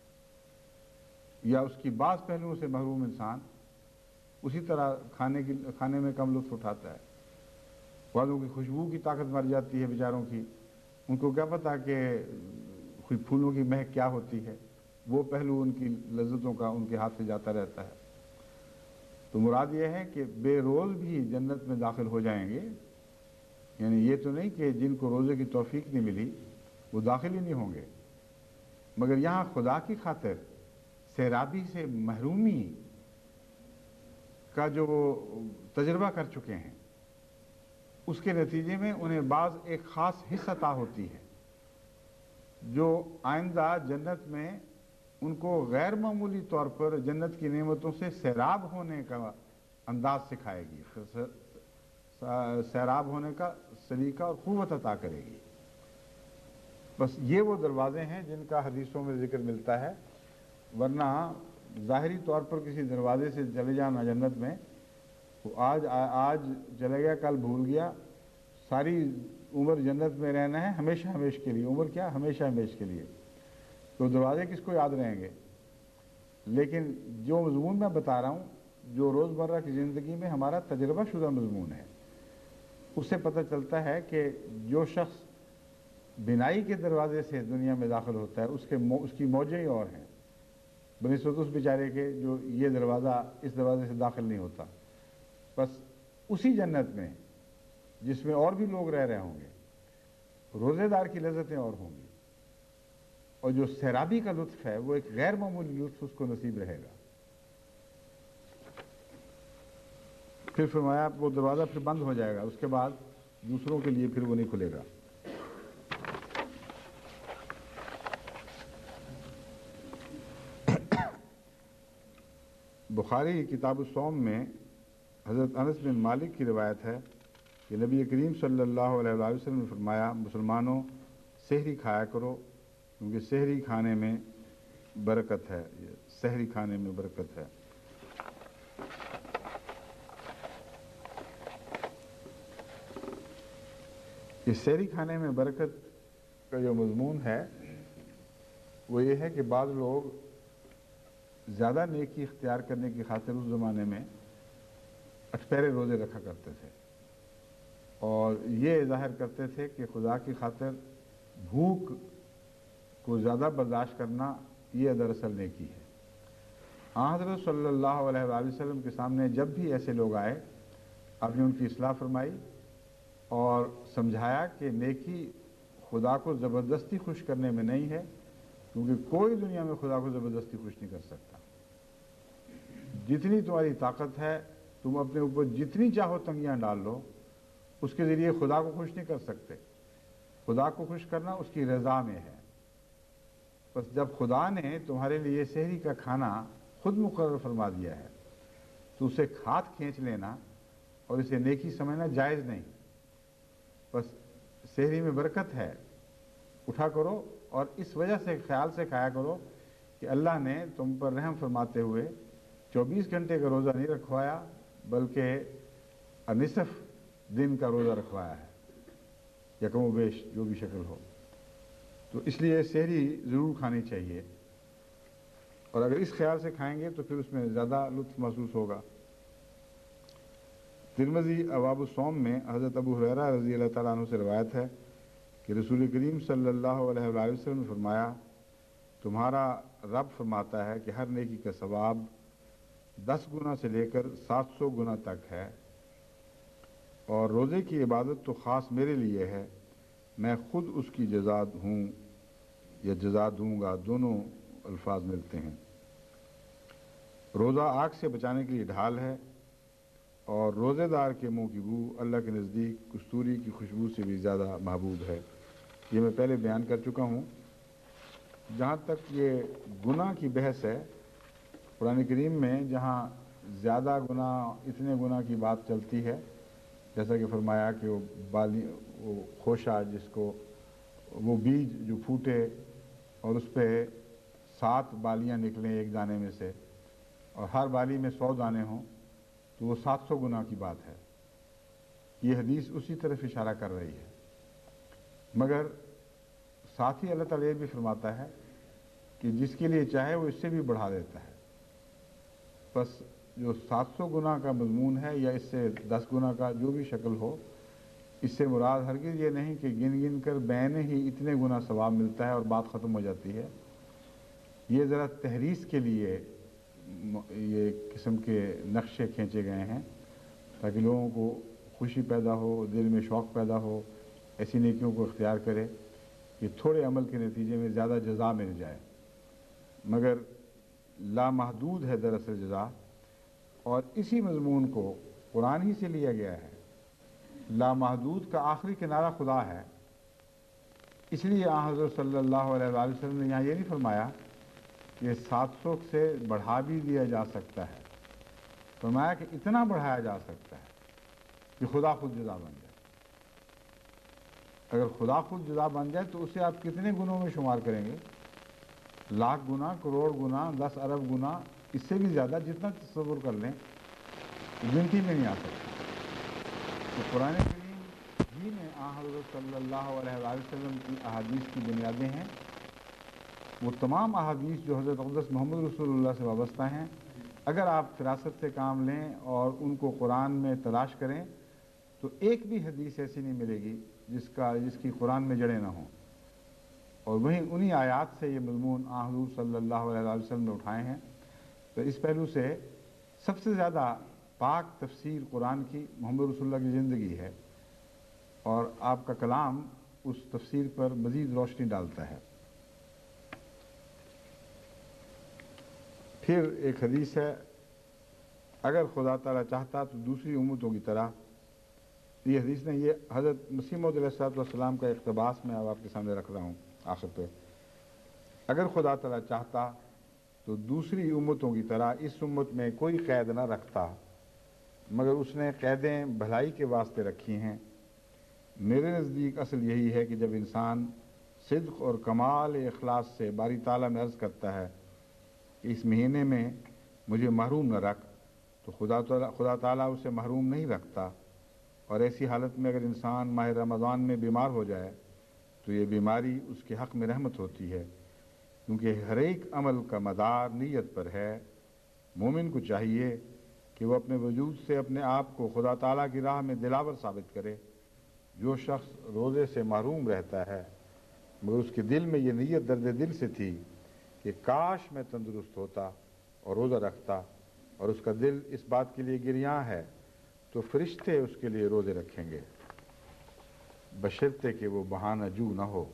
یا اس کی بعض پہلوؤں سے محروم انسان اسی طرح کھانے میں کم لطف اٹھاتا ہے. بعضوں کی خوشبو کی طاقت مر جاتی ہے بیچاروں کی، ان کو کیا پتا کہ پھولوں کی مہک کیا ہوتی ہے، وہ پہلو ان کی لذتوں کا ان کے ہاتھ سے جاتا رہتا ہے. تو مراد یہ ہے کہ بے روز بھی جنت میں داخل ہو جائیں گے. یعنی یہ تو نہیں کہ جن کو روزے کی توفیق نہیں ملی وہ داخل ہی نہیں ہوں گے، مگر یہاں خدا کی خاطر سیرابی سے محرومی کا جو وہ تجربہ کر چکے ہیں اس کے نتیجے میں انہیں بعض ایک خاص حصہ عطا ہوتی ہے جو آئندہ جنت میں ان کو غیر معمولی طور پر جنت کی نعمتوں سے سیراب ہونے کا انداز سکھائے گی، سیراب ہونے کا سلیقہ اور قوت عطا کرے گی. بس یہ وہ دروازے ہیں جن کا حدیثوں میں ذکر ملتا ہے، ورنہ ظاہری طور پر کسی دروازے سے چلے جانا جنت میں، آج چلے گیا کل بھول گیا، ساری عمر جنت میں رہنا ہے ہمیشہ ہمیش کے لیے. عمر کیا، ہمیشہ ہمیش کے لیے. تو دروازے کس کو یاد رہیں گے؟ لیکن جو مضمون میں بتا رہا ہوں جو روزمرہ کی زندگی میں ہمارا تجربہ شدہ مضمون ہے، اس سے پتہ چلتا ہے کہ جو شخص بینائی کے دروازے سے دنیا میں داخل ہوتا ہے اس کی موجیں ہی اور ہیں بنسبت اس بیچارے کے جو یہ دروازہ اس دروازے سے داخل نہیں ہوتا۔ بس اسی جنت میں جس میں اور بھی لوگ رہ رہے ہوں گے، روزے دار کی لذتیں اور ہوں گی، اور جو سیرابی کا لطف ہے وہ ایک غیر معمولی لطف اس کو نصیب رہے گا۔ پھر فرمایا وہ دروازہ پھر بند ہو جائے گا، اس کے بعد دوسروں کے لیے پھر وہ نہیں کھلے گا۔ بخاری کتاب الصوم میں حضرت انس بن مالک کی روایت ہے کہ نبی کریم صلی اللہ علیہ وآلہ وسلم نے فرمایا، مسلمانوں سحری کھایا کرو کیونکہ سحری کھانے میں برکت ہے، سحری کھانے میں برکت ہے۔ اس سحری کھانے میں برکت کا جو مضمون ہے وہ یہ ہے کہ بعض لوگ زیادہ نیکی اختیار کرنے کی خاطر اس زمانے میں اٹھپہرے روزے رکھا کرتے تھے، اور یہ ظاہر کرتے تھے کہ خدا کی خاطر بھوک کو زیادہ برداشت کرنا یہ دراصل نیکی ہے۔ حضرت صلی اللہ علیہ وآلہ وسلم کے سامنے جب بھی ایسے لوگ آئے، آپ نے ان کی اصلاح فرمائی اور سمجھایا کہ نیکی خدا کو زبردستی خوش کرنے میں نہیں ہے، کیونکہ کوئی دنیا میں خدا کو زبردستی خوش نہیں کر سکتا۔ جتنی تمہاری طاقت ہے تم اپنے اوپر جتنی چاہو تنگیاں ڈال لو، اس کے ذریعے خدا کو خوش نہیں کر سکتے۔ خدا کو خوش کرنا اس کی رضا میں ہے۔ بس جب خدا نے تمہارے لیے سحری کا کھانا خود مقرر فرما دیا ہے تو اسے ہاتھ کھینچ لینا اور اسے نیکی سمجھنا جائز نہیں۔ بس سحری میں برکت ہے، اٹھا کرو اور اس وجہ سے خیال سے کھایا کرو کہ اللہ نے تم پر رحم فرماتے ہوئے 24 گھنٹے کا روزہ نہیں رکھوایا بلکہ نصف دن کا روزہ رکھوایا ہے، یا کم و بیش جو بھی شکل ہو۔ تو اس لیے سحری ضرور کھانی چاہیے، اور اگر اس خیال سے کھائیں گے تو پھر اس میں زیادہ لطف محسوس ہوگا۔ ترمذی ابواب الصوم میں حضرت ابو ہریرہ رضی اللہ تعالیٰ عنہ سے روایت ہے کہ رسول کریم صلی اللہ علیہ وآلہ وسلم نے فرمایا، تمہارا رب فرماتا ہے کہ ہر نیکی کا ثواب 10 گنا سے لے کر 700 گنا تک ہے، اور روزے کی عبادت تو خاص میرے لیے ہے، میں خود اس کی جزا ہوں یا جزا دوں گا، دونوں الفاظ ملتے ہیں۔ روزہ آگ سے بچانے کے لیے ڈھال ہے، اور روزے دار کے منہ کی بو اللہ کے نزدیک کستوری کی خوشبو سے بھی زیادہ محبوب ہے۔ یہ میں پہلے بیان کر چکا ہوں۔ جہاں تک یہ گناہ کی بحث ہے، قرآن کریم میں جہاں زیادہ گناہ اتنے گناہ کی بات چلتی ہے، جیسا کہ فرمایا کہ وہ خوشہ جس کو وہ بیج جو پھوٹے اور اس پہ 7 بالیاں نکلیں ایک دانے میں سے، اور ہر بالی میں 100 دانے ہوں، تو وہ 700 گناہ کی بات ہے۔ یہ حدیث اسی طرف اشارہ کر رہی ہے، مگر ساتھ ہی اللہ تعالیٰ یہ بھی فرماتا ہے کہ جس کے لیے چاہے وہ اس سے بھی بڑھا دیتا ہے۔ بس جو 700 گناہ کا مضمون ہے یا اس سے 10 گناہ کا جو بھی شکل ہو، اس سے مراد ہرگز یہ نہیں کہ گن گن کر بین ہی اتنے گنا ثواب ملتا ہے اور بات ختم ہو جاتی ہے۔ یہ ذرا تحریص کے لیے یہ قسم کے نقشے کھینچے گئے ہیں تاکہ لوگوں کو خوشی پیدا ہو، دل میں شوق پیدا ہو، ایسی نیکیوں کو اختیار کرے کہ تھوڑے عمل کے نتیجے میں زیادہ جزا مل جائے، مگر لامحدود ہے دراصل جزا۔ اور اسی مضمون کو قرآن ہی سے لیا گیا ہے۔ لامحدود کا آخری کنارہ خدا ہے، اس لیے حضرت صلی اللہ علیہ وآلہ وسلم نے یہاں یہ نہیں فرمایا کہ 700 سے بڑھا بھی دیا جا سکتا ہے، فرمایا کہ اتنا بڑھایا جا سکتا ہے کہ خدا خود جزا بن جائے۔ اگر خدا خود جزا بن جائے تو اسے آپ کتنے گنوں میں شمار کریں گے؟ لاکھ گنا، کروڑ گنا، 10 ارب گنا، اس سے بھی زیادہ، جتنا تصور کر لیں گنتی میں نہیں آ سکتا۔ تو قرآن کریم ہی میں حضرت صلی اللہ علیہ وآلہ وسلم کی احادیث کی بنیادیں ہیں۔ وہ تمام احادیث جو حضرت اقدس محمد رسول اللہ سے وابستہ ہیں، اگر آپ فراست سے کام لیں اور ان کو قرآن میں تلاش کریں تو ایک بھی حدیث ایسی نہیں ملے گی جس کی قرآن میں جڑیں نہ ہوں، اور وہیں انہی آیات سے یہ مضمون حضور صلی اللہ علیہ وسلم نے اٹھائے ہیں۔ تو اس پہلو سے سب سے زیادہ پاک تفسیر قرآن کی محمد رسول اللہ کی زندگی ہے، اور آپ کا کلام اس تفسیر پر مزید روشنی ڈالتا ہے۔ پھر ایک حدیث ہے، اگر خدا تعالیٰ چاہتا تو دوسری امتوں کی طرح، یہ حدیث نے یہ حضرت مسیح موعود علیہ السلام کا اقتباس میں اب آپ کے سامنے رکھ رہا ہوں آخر پہ۔ اگر خدا تعالیٰ چاہتا تو دوسری امتوں کی طرح اس امت میں کوئی قید نہ رکھتا، مگر اس نے قیدیں بھلائی کے واسطے رکھی ہیں۔ میرے نزدیک اصل یہی ہے کہ جب انسان صدق اور کمال اخلاص سے باری تعالیٰ میں عرض کرتا ہے کہ اس مہینے میں مجھے محروم نہ رکھ، تو خدا تعالیٰ اسے محروم نہیں رکھتا، اور ایسی حالت میں اگر انسان ماہ رمضان میں بیمار ہو جائے تو یہ بیماری اس کے حق میں رحمت ہوتی ہے، کیونکہ ہر ایک عمل کا مدار نیت پر ہے۔ مومن کو چاہیے کہ وہ اپنے وجود سے اپنے آپ کو خدا تعالیٰ کی راہ میں دلاور ثابت کرے۔ جو شخص روزے سے محروم رہتا ہے مگر اس کے دل میں یہ نیت درد دل سے تھی کہ کاش میں تندرست ہوتا اور روزہ رکھتا، اور اس کا دل اس بات کے لیے گریاں ہے، تو فرشتے اس کے لیے روزے رکھیں گے، بشرطے کہ وہ بہانہ جو نہ ہو۔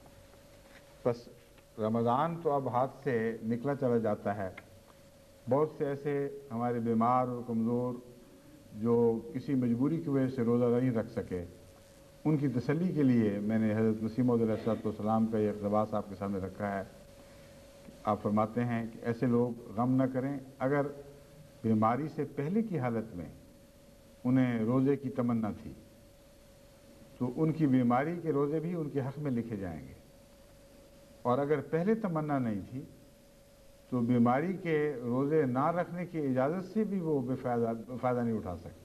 بس رمضان تو اب ہاتھ سے نکلا چلا جاتا ہے۔ بہت سے ایسے ہمارے بیمار اور کمزور جو کسی مجبوری کی وجہ سے روزہ نہیں رکھ سکے، ان کی تسلی کے لیے میں نے حضرت مسیح موعود علیہ السلام کا یہ اقتباس آپ کے سامنے رکھا ہے۔ آپ فرماتے ہیں کہ ایسے لوگ غم نہ کریں، اگر بیماری سے پہلے کی حالت میں انہیں روزے کی تمنا تھی تو ان کی بیماری کے روزے بھی ان کے حق میں لکھے جائیں گے، اور اگر پہلے تمنا نہیں تھی تو بیماری کے روزے نہ رکھنے کی اجازت سے بھی وہ فائدہ نہیں اٹھا سکتے۔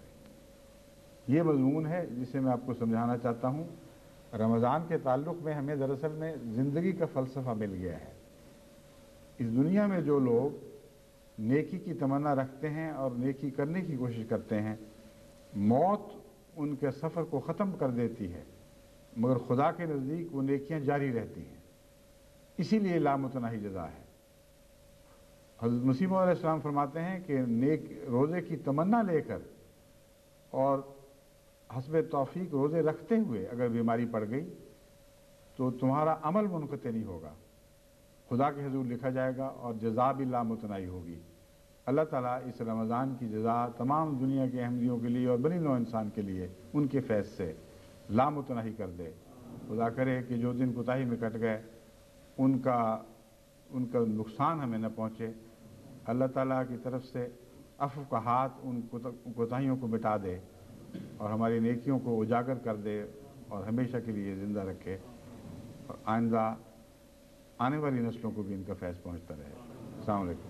یہ مضمون ہے جسے میں آپ کو سمجھانا چاہتا ہوں۔ رمضان کے تعلق میں ہمیں دراصل میں زندگی کا فلسفہ مل گیا ہے۔ اس دنیا میں جو لوگ نیکی کی تمنا رکھتے ہیں اور نیکی کرنے کی کوشش کرتے ہیں، موت ان کے سفر کو ختم کر دیتی ہے، مگر خدا کے نزدیک وہ نیکیاں جاری رہتی ہیں، اسی لیے لامتناہی جزا ہے۔ حضرت مسیح موعود علیہ السلام فرماتے ہیں کہ روزے کی تمنا لے کر اور حسب توفیق روزے رکھتے ہوئے اگر بیماری پڑ گئی تو تمہارا عمل منقطع نہیں ہوگا، خدا کے حضور لکھا جائے گا اور جزا بھی لامتناہی ہوگی۔ اللہ تعالیٰ اس رمضان کی جزا تمام دنیا کے احمدیوں کے لیے اور بنی نوع انسان کے لیے ان کے فیض سے لامتناہی کر دے۔ خدا کرے کہ جو دن کوتاہی میں کٹ گئے ان کا نقصان ہمیں نہ پہنچے۔ اللہ تعالیٰ کی طرف سے عفو کا ہاتھ ان کوتاہیوں کو مٹا دے اور ہماری نیکیوں کو اجاگر کر دے اور ہمیشہ کے لیے زندہ رکھے، اور آئندہ آنے والی نسلوں کو بھی ان کا فیض پہنچتا رہے۔ السلام علیکم۔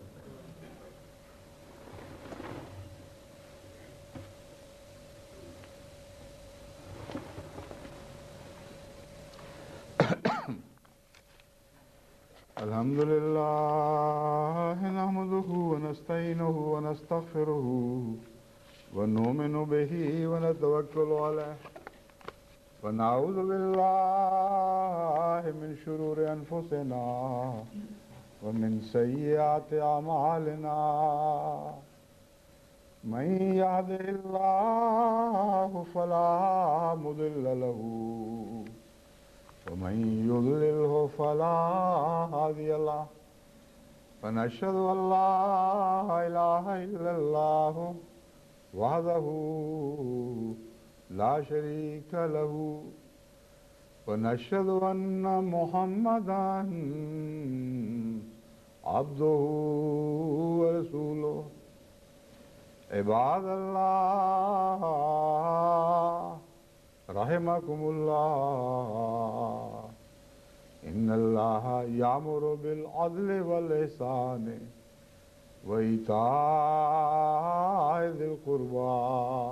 الحمد لله نحمده ونستعينه ونستغفره ونؤمن به ونتوكل عليه ونعوذ بالله من شرور أنفسنا ومن سيئات أعمالنا، من يهده الله فلا مضل له ومن يضلله فلا هادي له، ونشهد أن لا إله إلا الله وحده لا شريك له، ونشهد أن محمدا عبده ورسوله۔ عباد الله رحمكم الله، إن الله يأمر بالعدل والإحسان وإيتاء ذي القربى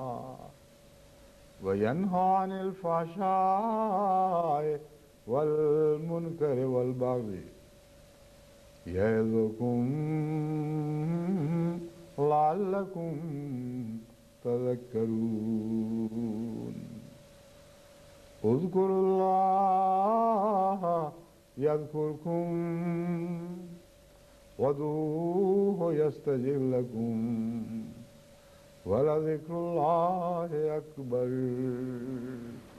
وينهى عن الفحشاء والمنكر والبغي يعظكم لعلكم تذكرون اذكروا الله يذكركم وادعوه يستجب لكم ولذكر الله أكبر